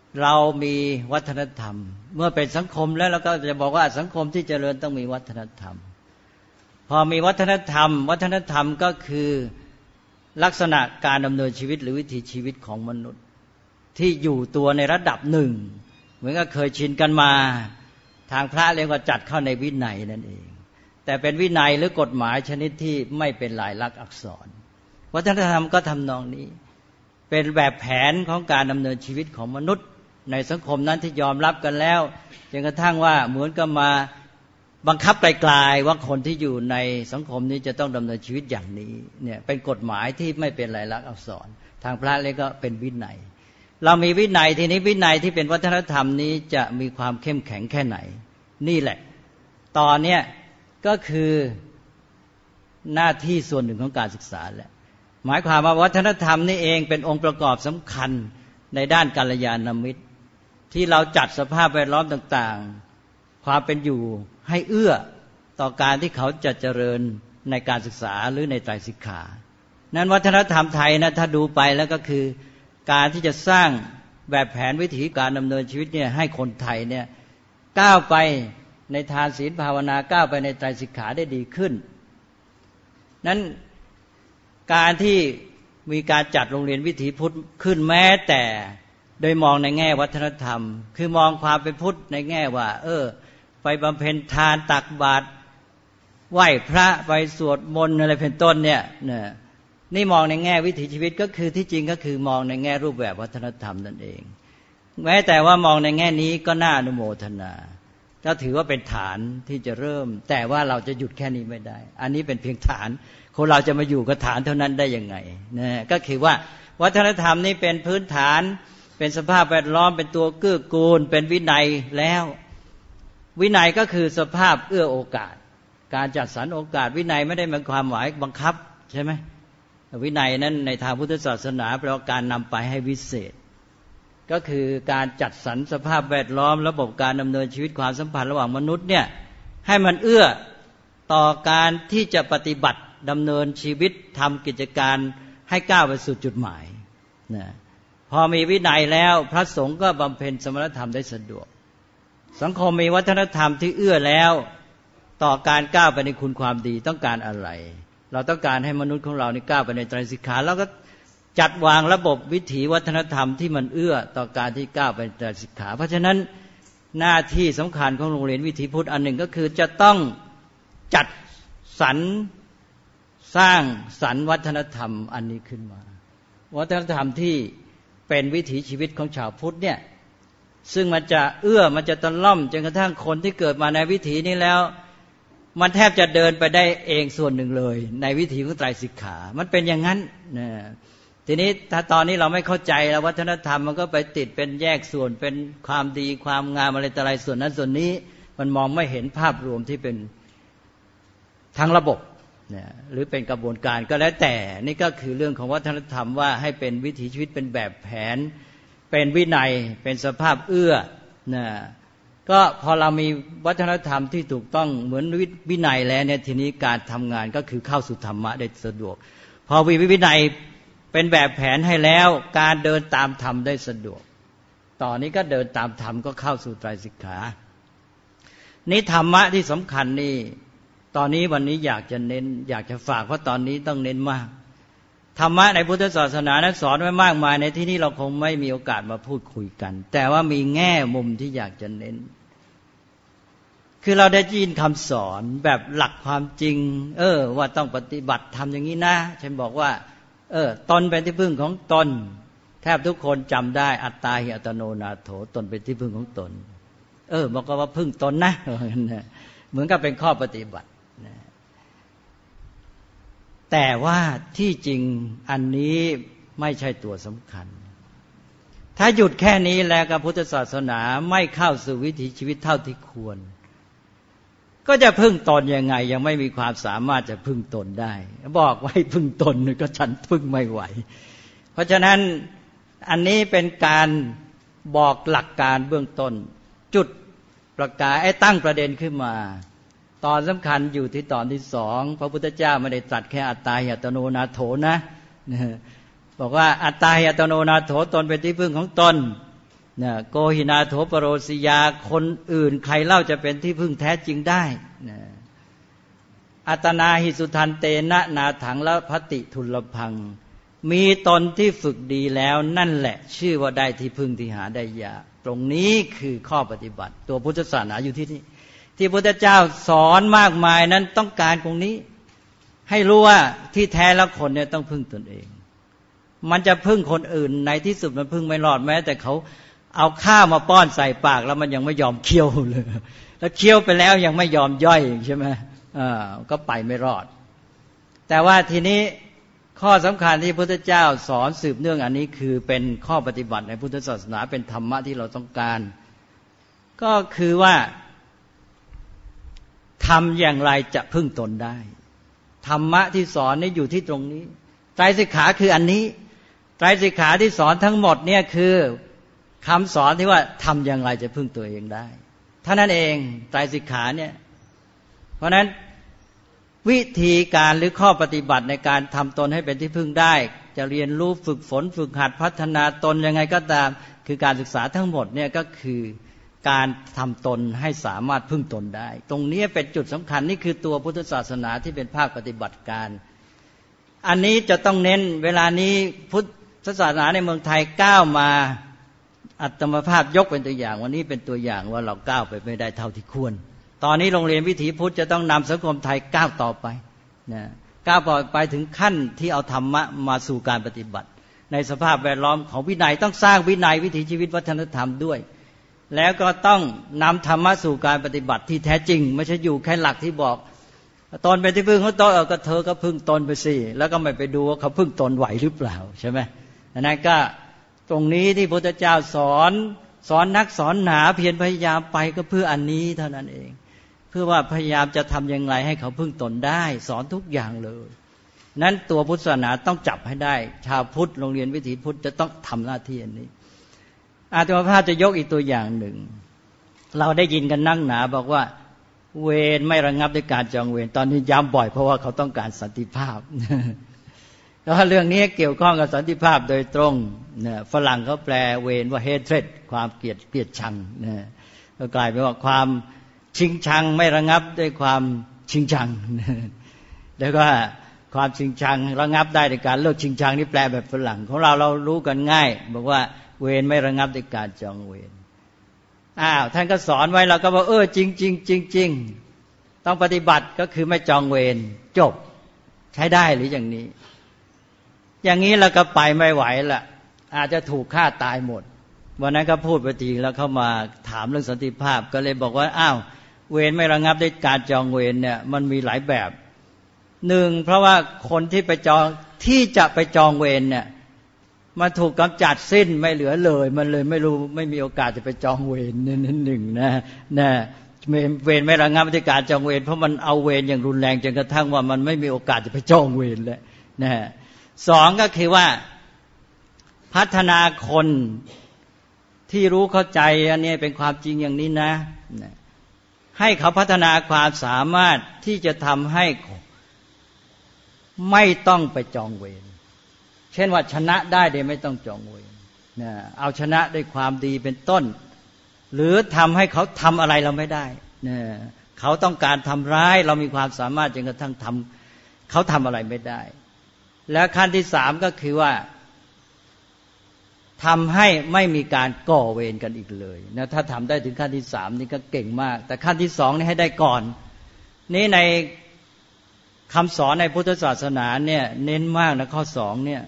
เรามีวัฒนธรรมเมื่อเป็นสังคมแล้วเราก็จะบอกว่าสังคมที่เจริญต้องมีวัฒนธรรมพอมีวัฒนธรรมวัฒนธรรมก็คือลักษณะการดำเนินชีวิตหรือวิถีชีวิตของมนุษย์ที่อยู่ตัวในระดับหนึ่งเหมือนกับเคยชินกันมาทางพระเรียกว่าจัดเข้าในวินัยนั่นเองแต่เป็นวินัยหรือกฎหมายชนิดที่ไม่เป็นลายลักษณ์อักษรวัฒนธรรมก็ทำนองนี้เป็นแบบแผนของการดำเนินชีวิตของมนุษย์ในสังคมนั้นที่ยอมรับกันแล้วจนกระทั่งว่าเหมือนกับมาบังคับไกลๆว่าคนที่อยู่ในสังคมนี้จะต้องดำเนินชีวิตอย่างนี้เนี่ยเป็นกฎหมายที่ไม่เป็นลายลักษณ์อักษรทางพระเลยก็เป็นวินัยเรามีวินัยทีนี้วินัยที่เป็นวัฒนธรรมนี้จะมีความเข้มแข็งแค่ไหนนี่แหละตอนเนี้ยก็คือหน้าที่ส่วนหนึ่งของการศึกษาแหละหมายความว่าวัฒนธรรมนี่เองเป็นองค์ประกอบสำคัญในด้านกัลยาณมิตรที่เราจัดสภาพแวดล้อมต่างๆความเป็นอยู่ให้เอื้อต่อการที่เขาจะเจริญในการศึกษาหรือในไตรสิกขานั้นวัฒนธรรมไทยนะถ้าดูไปแล้วก็คือการที่จะสร้างแบบแผนวิถีการดำเนินชีวิตเนี่ยให้คนไทยเนี่ยก้าวไปในทานศีลภาวนาก้าวไปในไตรสิกขาได้ดีขึ้นนั้นการที่มีการจัดโรงเรียนวิถีพุทธขึ้นแม้แต่โดยมองในแง่วัฒนธรรมคือมองความเป็นพุทธในแง่ว่าเออไปบำเพ็ญทานตักบาตรไหว้พระไปสวดมนต์อะไรเป็นต้นเนี่ยเนี่ยนี่มองในแง่วิถีชีวิตก็คือที่จริงก็คือมองในแง่รูปแบบวัฒนธรรมนั่นเองแม้แต่ว่ามองในแง่นี้ก็น่าอนุโมทนาก็ถือว่าเป็นฐานที่จะเริ่มแต่ว่าเราจะหยุดแค่นี้ไม่ได้อันนี้เป็นเพียงฐานคนเราจะมาอยู่กับฐานเท่านั้นได้ยังไงนะก็คือว่าวัฒนธรรมนี้เป็นพื้นฐานเป็นสภาพแวดล้อมเป็นตัวเกื้อกูลเป็นวินัยแล้ววินัยก็คือสภาพเอื้อโอกาสการจัดสรรโอกาสวินัยไม่ได้หมายความหมายบังคับใช่ไหมวินัยนั้นในทางพุทธศาสนาแปลว่าการนำไปให้วิเศษก็คือการจัดสรรสภาพแวดล้อมระบบการดำเนินชีวิตความสัมพันธ์ระหว่างมนุษย์เนี่ยให้มันเอื้อต่อการที่จะปฏิบัติดำเนินชีวิตทำกิจการให้ก้าวไปสู่จุดหมายนะพอมีวินัยแล้วพระสงฆ์ก็บำเพ็ญสมณธรรมได้สะดวกสังคมมีวัฒนธรรมที่เอื้อแล้วต่อการก้าวไปในคุณความดีต้องการอะไรเราต้องการให้มนุษย์ของเรานี่ก้าวไปในไตรสิกขาแล้วก็จัดวางระบบวิถีวัฒนธรรมที่มันเอื้อต่อการที่ก้าวไปในไตรสิกขาเพราะฉะนั้นหน้าที่สำคัญของโรงเรียนวิถีพุทธอันหนึ่งก็คือจะต้องจัดสรรสร้างสรรค์วัฒนธรรมอันนี้ขึ้นมาวัฒนธรรมที่เป็นวิถีชีวิตของชาวพุทธเนี่ยซึ่งมันจะเอื้อมันจะตะล่อมจนกระทั่งคนที่เกิดมาในวิถีนี้แล้วมันแทบจะเดินไปได้เองส่วนหนึ่งเลยในวิถีของไตรสิกขามันเป็นอย่างนั้นนะทีนี้ถ้าตอนนี้เราไม่เข้าใจแล้ววัฒนธรรมมันก็ไปติดเป็นแยกส่วนเป็นความดีความงามอะไรต่ออะไรส่วนนั้นส่วนนี้มันมองไม่เห็นภาพรวมที่เป็นทั้งระบบนะหรือเป็นกระบวนการก็แล้วแต่นี่ก็คือเรื่องของวัฒนธรรมว่าให้เป็นวิถีชีวิตเป็นแบบแผนเป็นวินัยเป็นสภาพเอื้อนะก็พอเรามีวัฒนธรรมที่ถูกต้องเหมือนวินัยแล้วเนี่ยทีนี้การทำงานก็คือเข้าสู่ธรรมะได้สะดวกพอวิวินัยเป็นแบบแผนให้แล้วการเดินตามธรรมได้สะดวกต่อนนี้ก็เดินตามธรรมก็เข้าสู่ไตรสิกขานี่ธรรมะที่สำคัญนี่ตอนนี้วันนี้อยากจะเน้นอยากจะฝากเพราะตอนนี้ต้องเน้นมากธรรมะในพุทธศาสนานั้นสอนไว้มากมายในที่นี้เราคงไม่มีโอกาสมาพูดคุยกันแต่ว่ามีแง่มุมที่อยากจะเน้นคือเราได้ยินคำสอนแบบหลักความจริงเออว่าต้องปฏิบัติทำอย่างนี้นะฉันบอกว่าเออตนเป็นที่พึ่งของตนแทบทุกคนจำได้อัตตาหิอัตโนนาโถตนเป็นที่พึ่งของตนเออบอกว่าพึ่งตนนะเหมือนกับเป็นข้อปฏิบัติแต่ว่าที่จริงอันนี้ไม่ใช่ตัวสำคัญถ้าหยุดแค่นี้แล้วกับพุทธศาสนาไม่เข้าสู่วิถีชีวิตเท่าที่ควรก็จะพึ่งตนยังไงยังไม่มีความสามารถจะพึ่งตนได้บอกไว้พึ่งตนก็ฉันพึ่งไม่ไหวเพราะฉะนั้นอันนี้เป็นการบอกหลักการเบื้องต้นจุดประกายไอ้ตั้งประเด็นขึ้นมาตอนสำคัญอยู่ที่ตอนที่สองพระพุทธเจ้าไม่ได้ตรัสแค่อัตตาหิอัตโนนาโถนะบอกว่าอัตตาหิอัตโนนาโถตนเป็นที่พึ่งของตนนะโกหินาโถปโรสิยาคนอื่นใครเล่าจะเป็นที่พึ่งแท้จริงได้นะอัตนาหิสุทันเตนะนาถังละภัตติทุลพังมีตนที่ฝึกดีแล้วนั่นแหละชื่อว่าได้ที่พึ่งที่หาได้ยากตรงนี้คือข้อปฏิบัติตัวพุทธศาสนาอยู่ที่นี่ที่พระพุทธเจ้าสอนมากมายนั้นต้องการตรงนี้ให้รู้ว่าที่แท้แล้วคนเนี่ยต้องพึ่งตนเองมันจะพึ่งคนอื่นในที่สุดมันพึ่งไม่รอดแม้แต่เขาเอาข้าวมาป้อนใส่ปากแล้วมันยังไม่ยอมเคี้ยวเลยแล้วเคี้ยวไปแล้วยังไม่ยอมย่อยใช่ไหมอ่าก็ไปไม่รอดแต่ว่าทีนี้ข้อสำคัญที่พระพุทธเจ้าสอนสืบเนื่องอันนี้คือเป็นข้อปฏิบัติในพุทธศาสนาเป็นธรรมะที่เราต้องการก็คือว่าทำอย่างไรจะพึ่งตนได้ธรรมะที่สอนนี่อยู่ที่ตรงนี้ไตรสิกขาคืออันนี้ไตรสิกขาที่สอนทั้งหมดเนี่ยคือคำสอนที่ว่าทำอย่างไรจะพึ่งตัวเองได้เท่านั้นเองไตรสิกขาเนี่ยเพราะนั้นวิธีการหรือข้อปฏิบัติในการทำตนให้เป็นที่พึ่งได้จะเรียนรู้ฝึกฝนฝึกหัดพัฒนาตนยังไงก็ตามคือการศึกษาทั้งหมดเนี่ยก็คือการทำตนให้สามารถพึ่งตนได้ตรงนี้เป็นจุดสำคัญนี่คือตัวพุทธศาสนาที่เป็นภาคปฏิบัติการอันนี้จะต้องเน้นเวลานี้พุทธศาสนาในเมืองไทยก้าวมาอัตมภาพยกเป็นตัวอย่างวันนี้เป็นตัวอย่างว่าเราก้าวไปไม่ได้เท่าที่ควรตอนนี้โรงเรียนวิถีพุทธจะต้องนำสังคมไทยก้าวต่อไปนะก้าวต่อไปถึงขั้นที่เอาธรรมะมาสู่การปฏิบัติในสภาพแวดล้อมของวินัยต้องสร้างวินัยวิถีชีวิตวัฒนธรรมด้วยแล้วก็ต้องนำธรรมะสู่การปฏิบัติที่แท้จริงไม่ใช่อยู่แค่หลักที่บอกตนเป็นที่พึ่งเขาตนก็เธอก็พึ่งตนไปสิแล้วก็ไม่ไปดูว่าเขาพึ่งตนไหวหรือเปล่าใช่ไหมนั่นก็ตรงนี้ที่พระพุทธเจ้าสอนสอนนักสอนหนาเพียรพยายามไปก็เพื่ออันนี้เท่านั้นเองเพื่อว่าพยายามจะทำอย่างไรให้เขาพึ่งตนได้สอนทุกอย่างเลยนั้นตัวพุทธศาสนาต้องจับให้ได้ชาวพุทธโรงเรียนวิถีพุทธจะต้องทำหน้าที่อันนี้อาตมาภาพจะยกอีกตัวอย่างหนึ่งเราได้ยินกันนั่งหนาบอกว่าเวรไม่ระงับด้วยการจองเวรตอนนี้ย้ำบ่อยเพราะว่าเขาต้องการสันติภาพแล้วเรื่องนี้เกี่ยวข้องกับสันติภาพโดยตรงเนี่ยฝรั่งเขาแปลเวรว่า hatred ความเกลียดเกลียดชังเนี่ยก็กลายเป็นว่าความชิงชังไม่ระงับด้วยความชิงชังแล้วก็ความชิงชังระงับได้ด้วยการเลิกชิงชังนี่แปลแบบฝรั่งของเราเรารู้กันง่ายบอกว่าเวรไม่ระงับด้วยการจองเวรอ้าวท่านก็สอนไว้เราก็บอกเออจริงจริงจริงจริงต้องปฏิบัติก็คือไม่จองเวรจบใช้ได้หรืออย่างนี้อย่างนี้เราก็ไปไม่ไหวละอาจจะถูกฆ่าตายหมดวันนั้นก็พูดไปทีแล้วเข้ามาถามเรื่องสันติภาพก็เลยบอกว่าอ้าวเวรไม่ระงับด้วยการจองเวรเนี่ยมันมีหลายแบบหนึ่งเพราะว่าคนที่ไปจองที่จะไปจองเวรเนี่ยมันถูกกำจัดสิ้นไม่เหลือเลยมันเลยไม่รู้ไม่มีโอกาสจะไปจองเวรนั่นหนึ่งนะนะเวรไม่ระงับด้วยการจองเวรเพราะมันเอาเวรอย่างรุนแรงจนกระทั่งว่ามันไม่มีโอกาสจะไปจองเวรเลยนะสองก็คือว่าพัฒนาคนที่รู้เข้าใจอันนี้เป็นความจริงอย่างนี้นะให้เขาพัฒนาความสามารถที่จะทำให้ไม่ต้องไปจองเวรเช่นว่าชนะได้โดยไม่ต้องจองเวรนะเอาชนะด้วยความดีเป็นต้นหรือทำให้เขาทำอะไรเราไม่ได้นะเขาต้องการทำร้ายเรามีความสามารถจนกระทั่งทำเขาทำอะไรไม่ได้แล้วขั้นที่สามก็คือว่าทำให้ไม่มีการก่อเวรกันอีกเลยนะถ้าทำได้ถึงขั้นที่สามนี่ก็เก่งมากแต่ขั้นที่สองนี่ให้ได้ก่อนนี่ในคำสอนในพุทธศาสนาเนี่ยเน้นมากนะข้อสองเนี่ย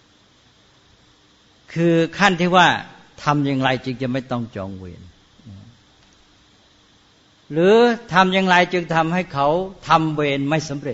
คือขั้นที่ว่าทำอย่างไรจึงจะไม่ต้องจองเวรหรือทำอย่างไรจึงทำให้เขาทำเวรไม่สำเร็จ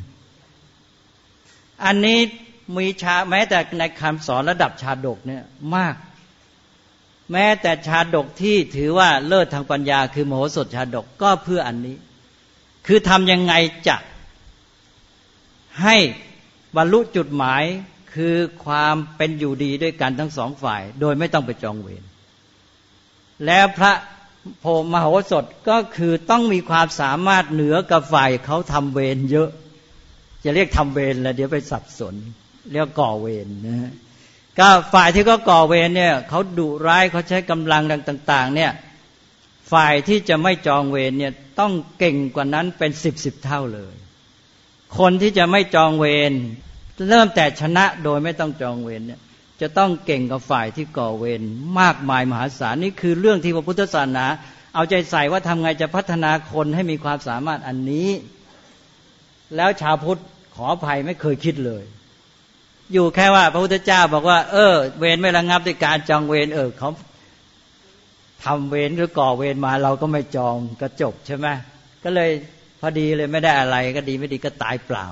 อันนี้มีชาแม้แต่ในคำสอนระดับชาดกเนี่ยมากแม้แต่ชาดกที่ถือว่าเลิศทางปัญญาคือมโหสถชาดกก็เพื่ออันนี้คือทำยังไงจะให้บรรลุจุดหมายคือความเป็นอยู่ดีด้วยกันทั้งสองฝ่ายโดยไม่ต้องไปจองเวรแล้วพระโพมโหสถก็คือต้องมีความสามารถเหนือกับฝ่ายเขาทำเวรเยอะจะเรียกทำเวรแล้วเดี๋ยวไปสับสนเรียกก่อเวรนะก็ฝ่ายที่เขาก่อเวรเนี่ยเขาดุร้ายเขาใช้กำลังต่างๆเนี่ยฝ่ายที่จะไม่จองเวรเนี่ยต้องเก่งกว่านั้นเป็นสิบสิบเท่าเลยคนที่จะไม่จองเวรเริ่มแต่ชนะโดยไม่ต้องจองเวรเนี่ยจะต้องเก่งกับฝ่ายที่ก่อเวรมากมายมหาศาลนี่คือเรื่องที่พระพุทธศาสนาเอาใจใส่ว่าทำไงจะพัฒนาคนให้มีความสามารถอันนี้แล้วชาวพุทธขออภัยไม่เคยคิดเลยอยู่แค่ว่าพระพุทธเจ้าบอกว่าเออเวรไม่ระงับด้วยการจองเวรเออเขาทำเวรหรือก่อเวรมาเราก็ไม่จองก็จบใช่ไหมก็เลยพอดีเลยไม่ได้อะไรก็ดีไม่ดีก็ตายเปล่า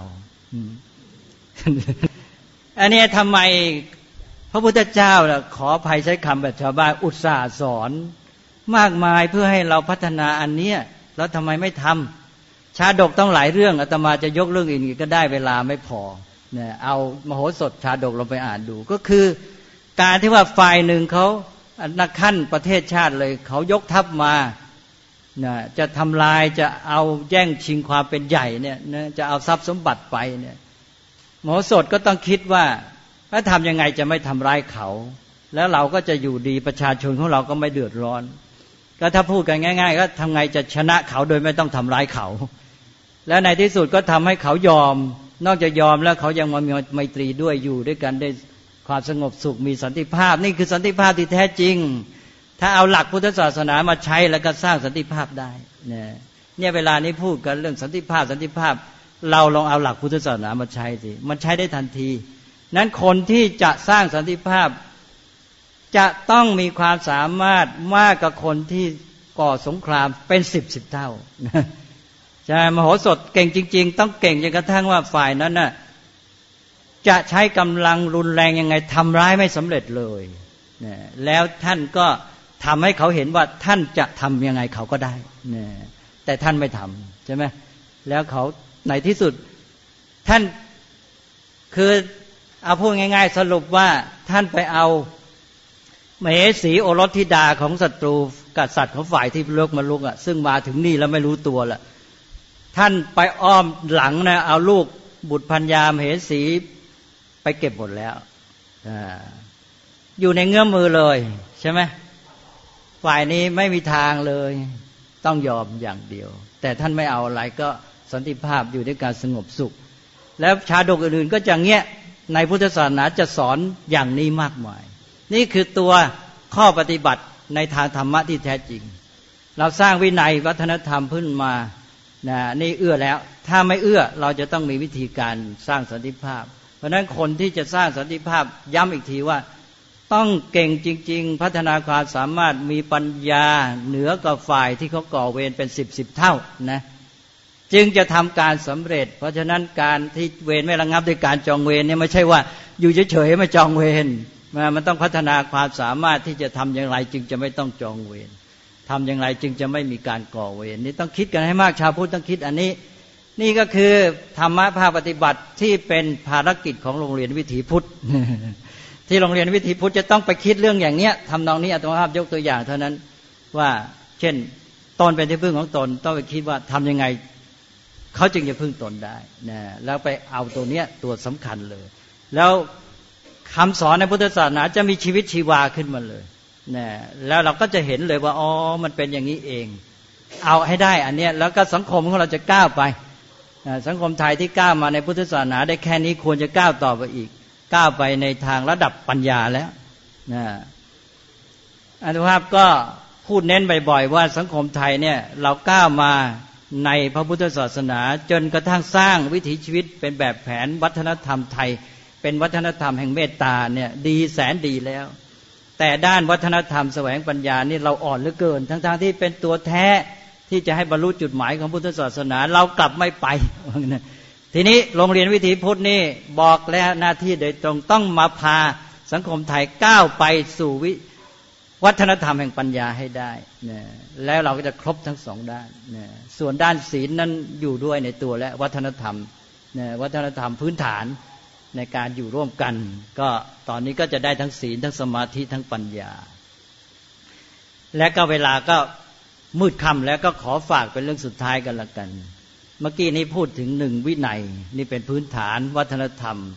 อันนี้ทำไมพระพุทธเจ้าล่ะขออภัยใช้คำแบบชาวบ้านอุตส่าห์สอนมากมายเพื่อให้เราพัฒนาอันเนี้ยแล้วทำไมไม่ทำชาดกต้องหลายเรื่องอาตมาจะยกเรื่องอื่นก็ได้เวลาไม่พอเนี่ยเอามโหสถชาดกเราไปอ่านดูก็คือการที่ว่าฝ่ายหนึ่งเขานักขั้นประเทศชาติเลยเขายกทัพมาเนี่ยจะทำลายจะเอาแย่งชิงความเป็นใหญ่เนี่ยนะจะเอาทรัพย์สมบัติไปเนี่ยมโหสถก็ต้องคิดว่าถ้าทำยังไงจะไม่ทำร้ายเขาแล้วเราก็จะอยู่ดีประชาชนของเราก็ไม่เดือดร้อนก็ถ้าพูดกันง่ายๆก็ทำไงจะชนะเขาโดยไม่ต้องทำร้ายเขาแล้วในที่สุดก็ทำให้เขายอมนอกจากยอมแล้วเขายังมามีไมตรีด้วยอยู่ด้วยกันได้ความสงบสุขมีสันติภาพนี่คือสันติภาพที่แท้จริงถ้าเอาหลักพุทธศาสนามาใช้แล้วก็สร้างสันติภาพได้เนี่ยเนี่ยเวลานี้พูดกันเรื่องสันติภาพสันติภาพเราลองเอาหลักพุทธศาสนามาใช้สิมันใช้ได้ทันทีนั้นคนที่จะสร้างสันติภาพจะต้องมีความสามารถมากกว่าคนที่ก่อสงครามเป็นสิบสิบเท่าใช่มโหสถเก่งจริงๆต้องเก่งจนกระทั่งว่าฝ่ายนั้นน่ะจะใช้กำลังรุนแรงยังไงทำร้ายไม่สำเร็จเลยนะแล้วท่านก็ทำให้เขาเห็นว่าท่านจะทำยังไงเขาก็ได้นะแต่ท่านไม่ทำใช่ไหมแล้วเขาในที่สุดท่านคือเอาพูดง่ายๆสรุปว่าท่านไปเอามเหสีโอรสธิดาของศัตรูกษัตริย์ของฝ่ายที่ลุกมาลุกอ่ะซึ่งมาถึงนี่แล้วไม่รู้ตัวละท่านไปอ้อมหลังนะเอาลูกบุตรพัญญามเหสีไปเก็บหมดแล้วอ่าอยู่ในเงื้อมมือเลยใช่ไหมฝ่ายนี้ไม่มีทางเลยต้องยอมอย่างเดียวแต่ท่านไม่เอาอะไรก็สันติภาพอยู่ด้วยการสงบสุขแล้วชาดกอื่นๆก็จะเงี้ยในพุทธศาสนาจะสอนอย่างนี้มากมายนี่คือตัวข้อปฏิบัติในทางธรรมะที่แท้จริงเราสร้างวินัยวัฒนธรรมขึ้นมานะนี่เอื้อแล้วถ้าไม่เอื้อเราจะต้องมีวิธีการสร้างสันติภาพเพราะฉะนั้นคนที่จะสร้างสันติภาพย้ำอีกทีว่าต้องเก่งจริงๆพัฒนาความสามารถมีปัญญาเหนือกว่าฝ่ายที่เขาก่อเวรเป็นสิบสิบเท่านะจึงจะทำการสำเร็จเพราะฉะนั้นการที่เวรไม่ระงับด้วยการจองเวรเนี่ยไม่ใช่ว่าอยู่เฉยๆไม่จองเวรมันต้องพัฒนาความสามารถที่จะทำอย่างไรจึงจะไม่ต้องจองเวรทำอย่างไรจึงจะไม่มีการก่อเวรนี่ต้องคิดกันให้มากชาวพุทธต้องคิดอันนี้นี่ก็คือธรรมะภาคปฏิบัติที่เป็นภารกิจของโรงเรียนวิถีพุทธ ที่โรงเรียนวิถีพุทธจะต้องไปคิดเรื่องอย่างเนี้ยทำนองนี้อาตมาภาพยกตัวอย่างเท่านั้นว่าเช่นตนเป็นที่พึ่งของตนต้องไปคิดว่าทำยังไงเขาจึงจะพึ่งตนได้นะแล้วไปเอาตัวเนี้ยตัวสำคัญเลยแล้วคำสอนในพุทธศาสนาจะมีชีวิตชีวาขึ้นมาเลยนะแล้วเราก็จะเห็นเลยว่าอ๋อมันเป็นอย่างนี้เองเอาให้ได้อันเนี้ยแล้วก็สังคมของเราจะก้าวไปสังคมไทยที่ก้าวมาในพุทธศาสนาได้แค่นี้ควรจะก้าวต่อไปอีกก้าวไปในทางระดับปัญญาแล้วนะอาตมาภาพก็พูดเน้นบ่อยๆว่าสังคมไทยเนี่ยเราก้าวมาในพระพุทธศาสนาจนกระทั่งสร้างวิถีชีวิตเป็นแบบแผนวัฒนธรรมไทยเป็นวัฒนธรรมแห่งเมตตาเนี่ยดีแสนดีแล้วแต่ด้านวัฒนธรรมแสวงปัญญานี่เราอ่อนเหลือเกินทั้งๆที่เป็นตัวแท้ที่จะให้บรรลุจุดหมายของพุทธศาสนาเรากลับไม่ไปทีนี้โรงเรียนวิถีพุทธนี่บอกแล้วหน้าที่โดยตรงต้องมาพาสังคมไทยก้าวไปสู่วิวัฒนธรรมแห่งปัญญาให้ได้นะแล้วเราก็จะครบทั้งสองด้านนะส่วนด้านศีลนั้นอยู่ด้วยในตัวและวัฒนธรรมนะวัฒนธรรมพื้นฐานในการอยู่ร่วมกันก็ตอนนี้ก็จะได้ทั้งศีลทั้งสมาธิทั้งปัญญาและก็เวลาก็มืดค่ำแล้วก็ขอฝากเป็นเรื่องสุดท้ายกันละกันเมื่อกี้นี้พูดถึงหนึ่งวินัยนี่เป็นพื้นฐานวัฒนธรรม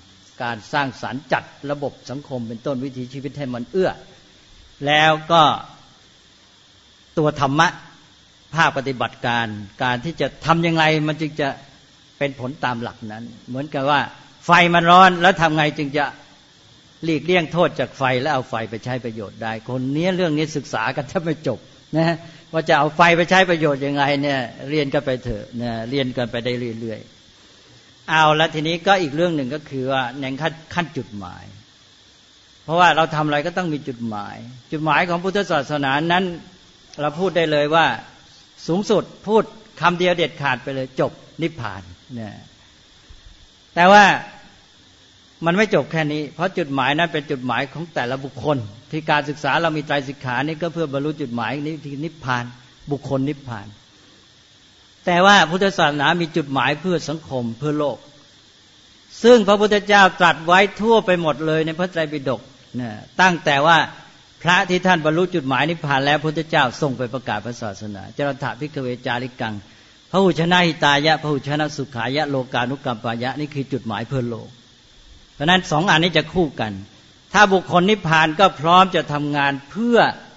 การสร้างสรรค์จัดระบบสังคมเป็นต้นวิถีชีวิตให้มันเอื้อแล้วก็ตัวธรรมะภาคปฏิบัติการการที่จะทำยังไงมันจึงจะเป็นผลตามหลักนั้นเหมือนกับว่าไฟมันร้อนแล้วทำไงจึงจะหลีกเลี่ยงโทษจากไฟแล้วเอาไฟไปใช้ประโยชน์ได้คนนี้เรื่องนี้ศึกษากันแทบไม่จบนะว่าจะเอาไฟไปใช้ประโยชน์ยังไงเนี่ยเรียนกันไปเถอะนะเรียนกันไปได้เรื่อยๆเอาแล้วทีนี้ก็อีกเรื่องหนึ่งก็คือว่าในขั้นขั้นจุดหมายเพราะว่าเราทำอะไรก็ต้องมีจุดหมายจุดหมายของพุทธศาสนานั้นเราพูดได้เลยว่าสูงสุดพูดคำเดียวเด็ดขาดไปเลยจบนิพพานนะแต่ว่ามันไม่จบแค่นี้เพราะจุดหมายนั้นเป็นจุดหมายของแต่ละบุคคลที่การศึกษาเรามีไตรสิกขานี่ก็เพื่อบรรลุจุดหมายนี้ที่นิพพานบุคคลนิพพานแต่ว่าพุทธศาสนามีจุดหมายเพื่อสังคมเพื่อโลกซึ่งพระพุทธเจ้าตรัสไว้ทั่วไปหมดเลยในพระไตรปิฎกนะตั้งแต่ว่าพระที่ท่านบรรลุจุดหมายนิพพานแล้วพระพุทธเจ้าทรงไปประกาศพระศาสนาจรัตถภิกขเวจาริกังพหุชนะหิตายะพหุชนะสุขายะโลกานุกัมปายะนี่คือจุดหมายเพื่อโลกเพราะนั้นสองอันนี้จะคู่กันถ้าบุคคลนิพพานก็พร้อมจะทำงานเพื่อ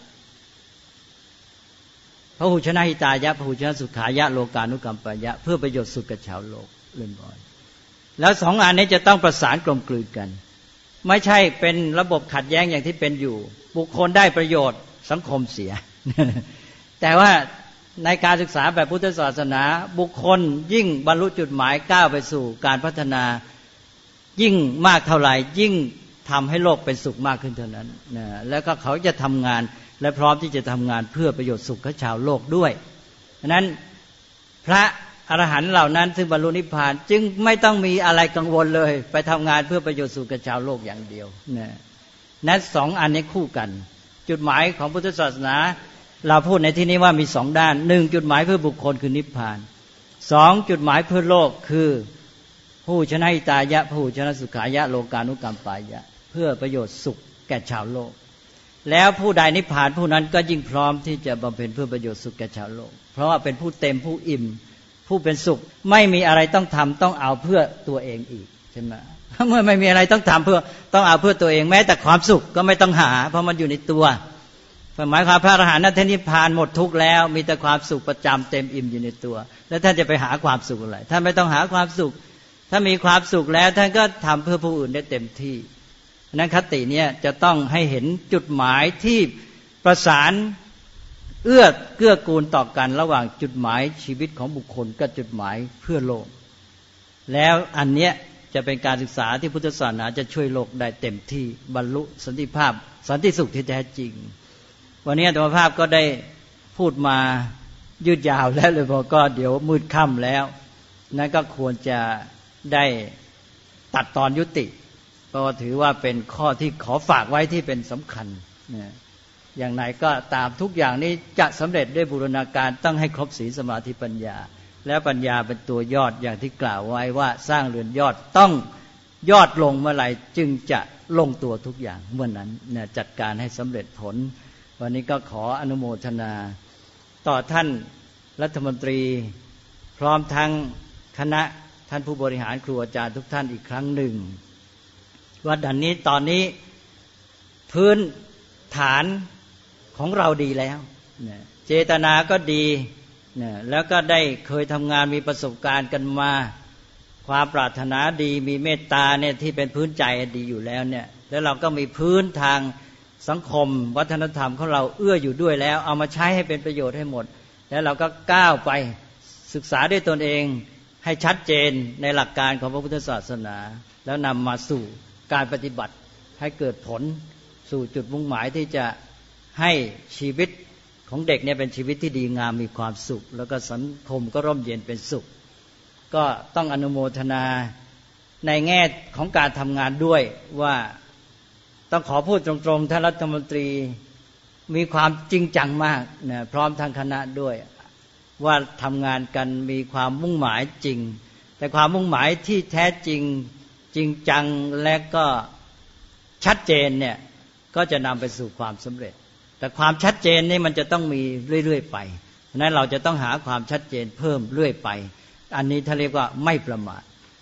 พหุชนะหิตายะพหุชนะสุขายะโลกานุกัมปายะเพื่อประโยชน์สุขแก่ชาวโลกเรื่องบ่อยแล้วสองอันนี้จะต้องประสานกลมกลืนกันไม่ใช่เป็นระบบขัดแย้งอย่างที่เป็นอยู่บุคคลได้ประโยชน์สังคมเสีย แต่ว่าในการศึกษาแบบพุทธศาสนาบุคคลยิ่งบรรลุจุดหมายก้าวไปสู่การพัฒนายิ่งมากเท่าไหร่ยิ่งทำให้โลกเป็นสุขมากขึ้นเท่านั้นนะแล้วก็เขาจะทำงานและพร้อมที่จะทำงานเพื่อประโยชน์สุขของชาวโลกด้วยฉะนั้นพระอรหันต์เหล่านั้นซึ่งบรรลุนิพพานจึงไม่ต้องมีอะไรกังวลเลยไปทำงานเพื่อประโยชน์สุขกับชาวโลกอย่างเดียวนะนั้นสองอันนี้คู่กันจุดหมายของพุทธศาสนาเราพูดในที่นี้ว่ามีสองด้านหนึ่งจุดหมายเพื่อบุคคลคือนิพพานสองจุดหมายเพื่อโลกคือผู้ชนะหิตายะผู้ชนะสุขายะโลกานุกัมปายะเพื่อประโยชน์สุขแก่ชาวโลกแล้วผู้ใดนิพพานผู้นั้นก็ยิ่งพร้อมที่จะบำเพ็ญเพื่อประโยชน์สุขแก่ชาวโลกเพราะว่าเป็นผู้เต็มผู้อิ่มผู้เป็นสุขไม่มีอะไรต้องทำต้องเอาเพื่อตัวเองอีกใช่ไหมเมื่อไม่มีอะไรต้องทำเพื่อต้องเอาเพื่อตัวเองแม้แต่ความสุขก็ไม่ต้องหาเพราะมันอยู่ในตัวหมายความพระอรหันต์นั้นท่านนิพพานหมดทุกข์แล้วมีแต่ความสุขประจำเต็มอิ่มอยู่ในตัวแล้วท่านจะไปหาความสุขอะไรท่านไม่ต้องหาความสุขถ้ามีความสุขแล้วท่านก็ทำเพื่อผู้อื่นได้เต็มที่นั้นคติเนี่ยจะต้องให้เห็นจุดหมายที่ประสานเอื้อเกื้อกูลต่อกันระหว่างจุดหมายชีวิตของบุคคลกับจุดหมายเพื่อโลกแล้วอันเนี้ยจะเป็นการศึกษาที่พุทธศาสนาจะช่วยโลกได้เต็มที่บรรลุสันติภาพสันติสุขที่แท้จริงวันนี้อาตมาภาพก็ได้พูดมายืดยาวแล้วเลยบอกก็เดี๋ยวมืดค่ำแล้วนั่นก็ควรจะได้ตัดตอนยุติเพราะถือว่าเป็นข้อที่ขอฝากไว้ที่เป็นสำคัญนะอย่างไหนก็ตามทุกอย่างนี้จะสำเร็จด้วยบูรณาการต้องให้ครบศีลสมาธิปัญญาและปัญญาเป็นตัวยอดอย่างที่กล่าวไว้ว่าสร้างเรือนยอดต้องยอดลงเมื่อไหร่จึงจะลงตัวทุกอย่างเมื่อนั้นนะจัดการให้สำเร็จผลวันนี้ก็ขออนุโมทนาต่อท่านรัฐมนตรีพร้อมทั้งคณะท่านผู้บริหารครูอาจารย์ทุกท่านอีกครั้งหนึ่งว่าดังนี้ตอนนี้พื้นฐานของเราดีแล้วเจตนาก็ดีแล้วก็ได้เคยทำงานมีประสบการณ์กันมาความปรารถนาดีมีเมตตาเนี่ยที่เป็นพื้นใจดีอยู่แล้วเนี่ยแล้วเราก็มีพื้นทางสังคมวัฒนธรรมของเราเอื้ออยู่ด้วยแล้วเอามาใช้ให้เป็นประโยชน์ให้หมดแล้วเราก็ก้าวไปศึกษาด้วยตนเองให้ชัดเจนในหลักการของพระพุทธศาสนาแล้วนำมาสู่การปฏิบัติให้เกิดผลสู่จุดมุ่งหมายที่จะให้ชีวิตของเด็กเนี่ยเป็นชีวิตที่ดีงามมีความสุขแล้วก็สังคมก็ร่มเย็นเป็นสุขก็ต้องอนุโมทนาในแง่ของการทำงานด้วยว่าต้องขอพูดตรงๆท่านรัฐมนตรีมีความจริงจังมากนะพร้อมทางคณะด้วยว่าทำงานกันมีความมุ่งหมายจริงแต่ความมุ่งหมายที่แท้จริงจริงจังและก็ชัดเจนเนี่ยก็จะนำไปสู่ความสำเร็จแต่ความชัดเจนนี่มันจะต้องมีเรื่อยๆไปฉะนั้นเราจะต้องหาความชัดเจนเพิ่มเรื่อยไปอันนี้ท่านเรียกว่าไม่ประมาท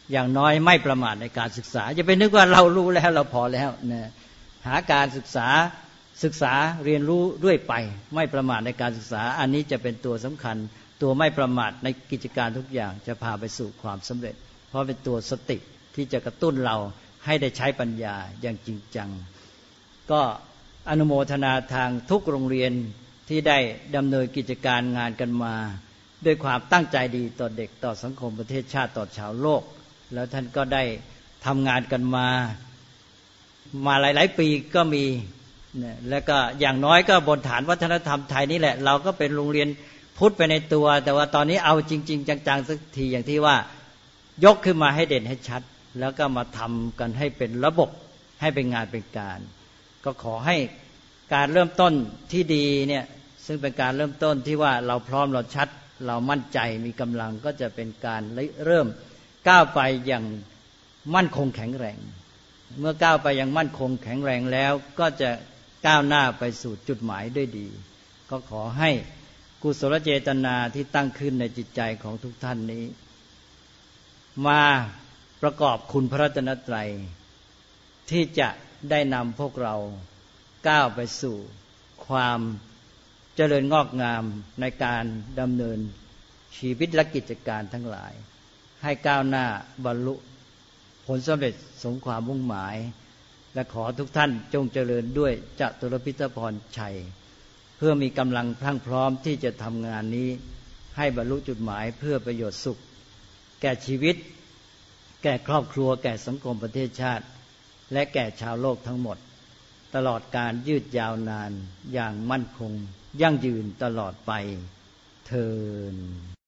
อย่างน้อยไม่ประมาทในการศึกษาอย่าไปนึกว่าเรารู้แล้วเราพอแล้วนะหาการศึกษาศึกษาเรียนรู้ด้วยไปไม่ประมาทในการศึกษาอันนี้จะเป็นตัวสำคัญตัวไม่ประมาทในกิจการทุกอย่างจะพาไปสู่ความสำเร็จเพราะเป็นตัวสติที่จะกระตุ้นเราให้ได้ใช้ปัญญาอย่างจริงจังก็อนุโมทนาทางทุกโรงเรียนที่ได้ดำเนินกิจการงานกันมาด้วยความตั้งใจดีต่อเด็กต่อสังคมประเทศชาติต่อชาวโลกแล้วท่านก็ได้ทำงานกันมามาหลายๆปีก็มีเนี่ยแล้วก็อย่างน้อยก็บนฐานวัฒนธรรมไทยนี่แหละเราก็เป็นโรงเรียนพุทธไปในตัวแต่ว่าตอนนี้เอาจริงๆจังๆสักทีอย่างที่ว่ายกขึ้นมาให้เด่นให้ชัดแล้วก็มาทำกันให้เป็นระบบให้เป็นงานเป็นการก็ขอให้การเริ่มต้นที่ดีเนี่ยซึ่งเป็นการเริ่มต้นที่ว่าเราพร้อมเราชัดเรามั่นใจมีกำลังก็จะเป็นการเริ่มก้าวไปอย่างมั่นคงแข็งแรงเมื่อก้าวไปอย่างมั่นคงแข็งแรงแล้วก็จะก้าวหน้าไปสู่จุดหมายด้วยดีก็ขอให้กุศลเจตนาที่ตั้งขึ้นในจิตใจของทุกท่านนี้มาประกอบคุณพระรัตนตรัยที่จะได้นำพวกเราก้าวไปสู่ความเจริญงอกงามในการดำเนินชีวิตและกิจการทั้งหลายให้ก้าวหน้าบรรลุผลสำเร็จสมความมุ่งหมายและขอทุกท่านจงเจริญด้วยจตุรพิธพรชัยเพื่อมีกำลังพรั่งพร้อมที่จะทำงานนี้ให้บรรลุจุดหมายเพื่อประโยชน์สุขแก่ชีวิตแก่ครอบครัวแก่สังคมประเทศชาติและแก่ชาวโลกทั้งหมดตลอดการยืดยาวนานอย่างมั่นคงยั่งยืนตลอดไปเทอญ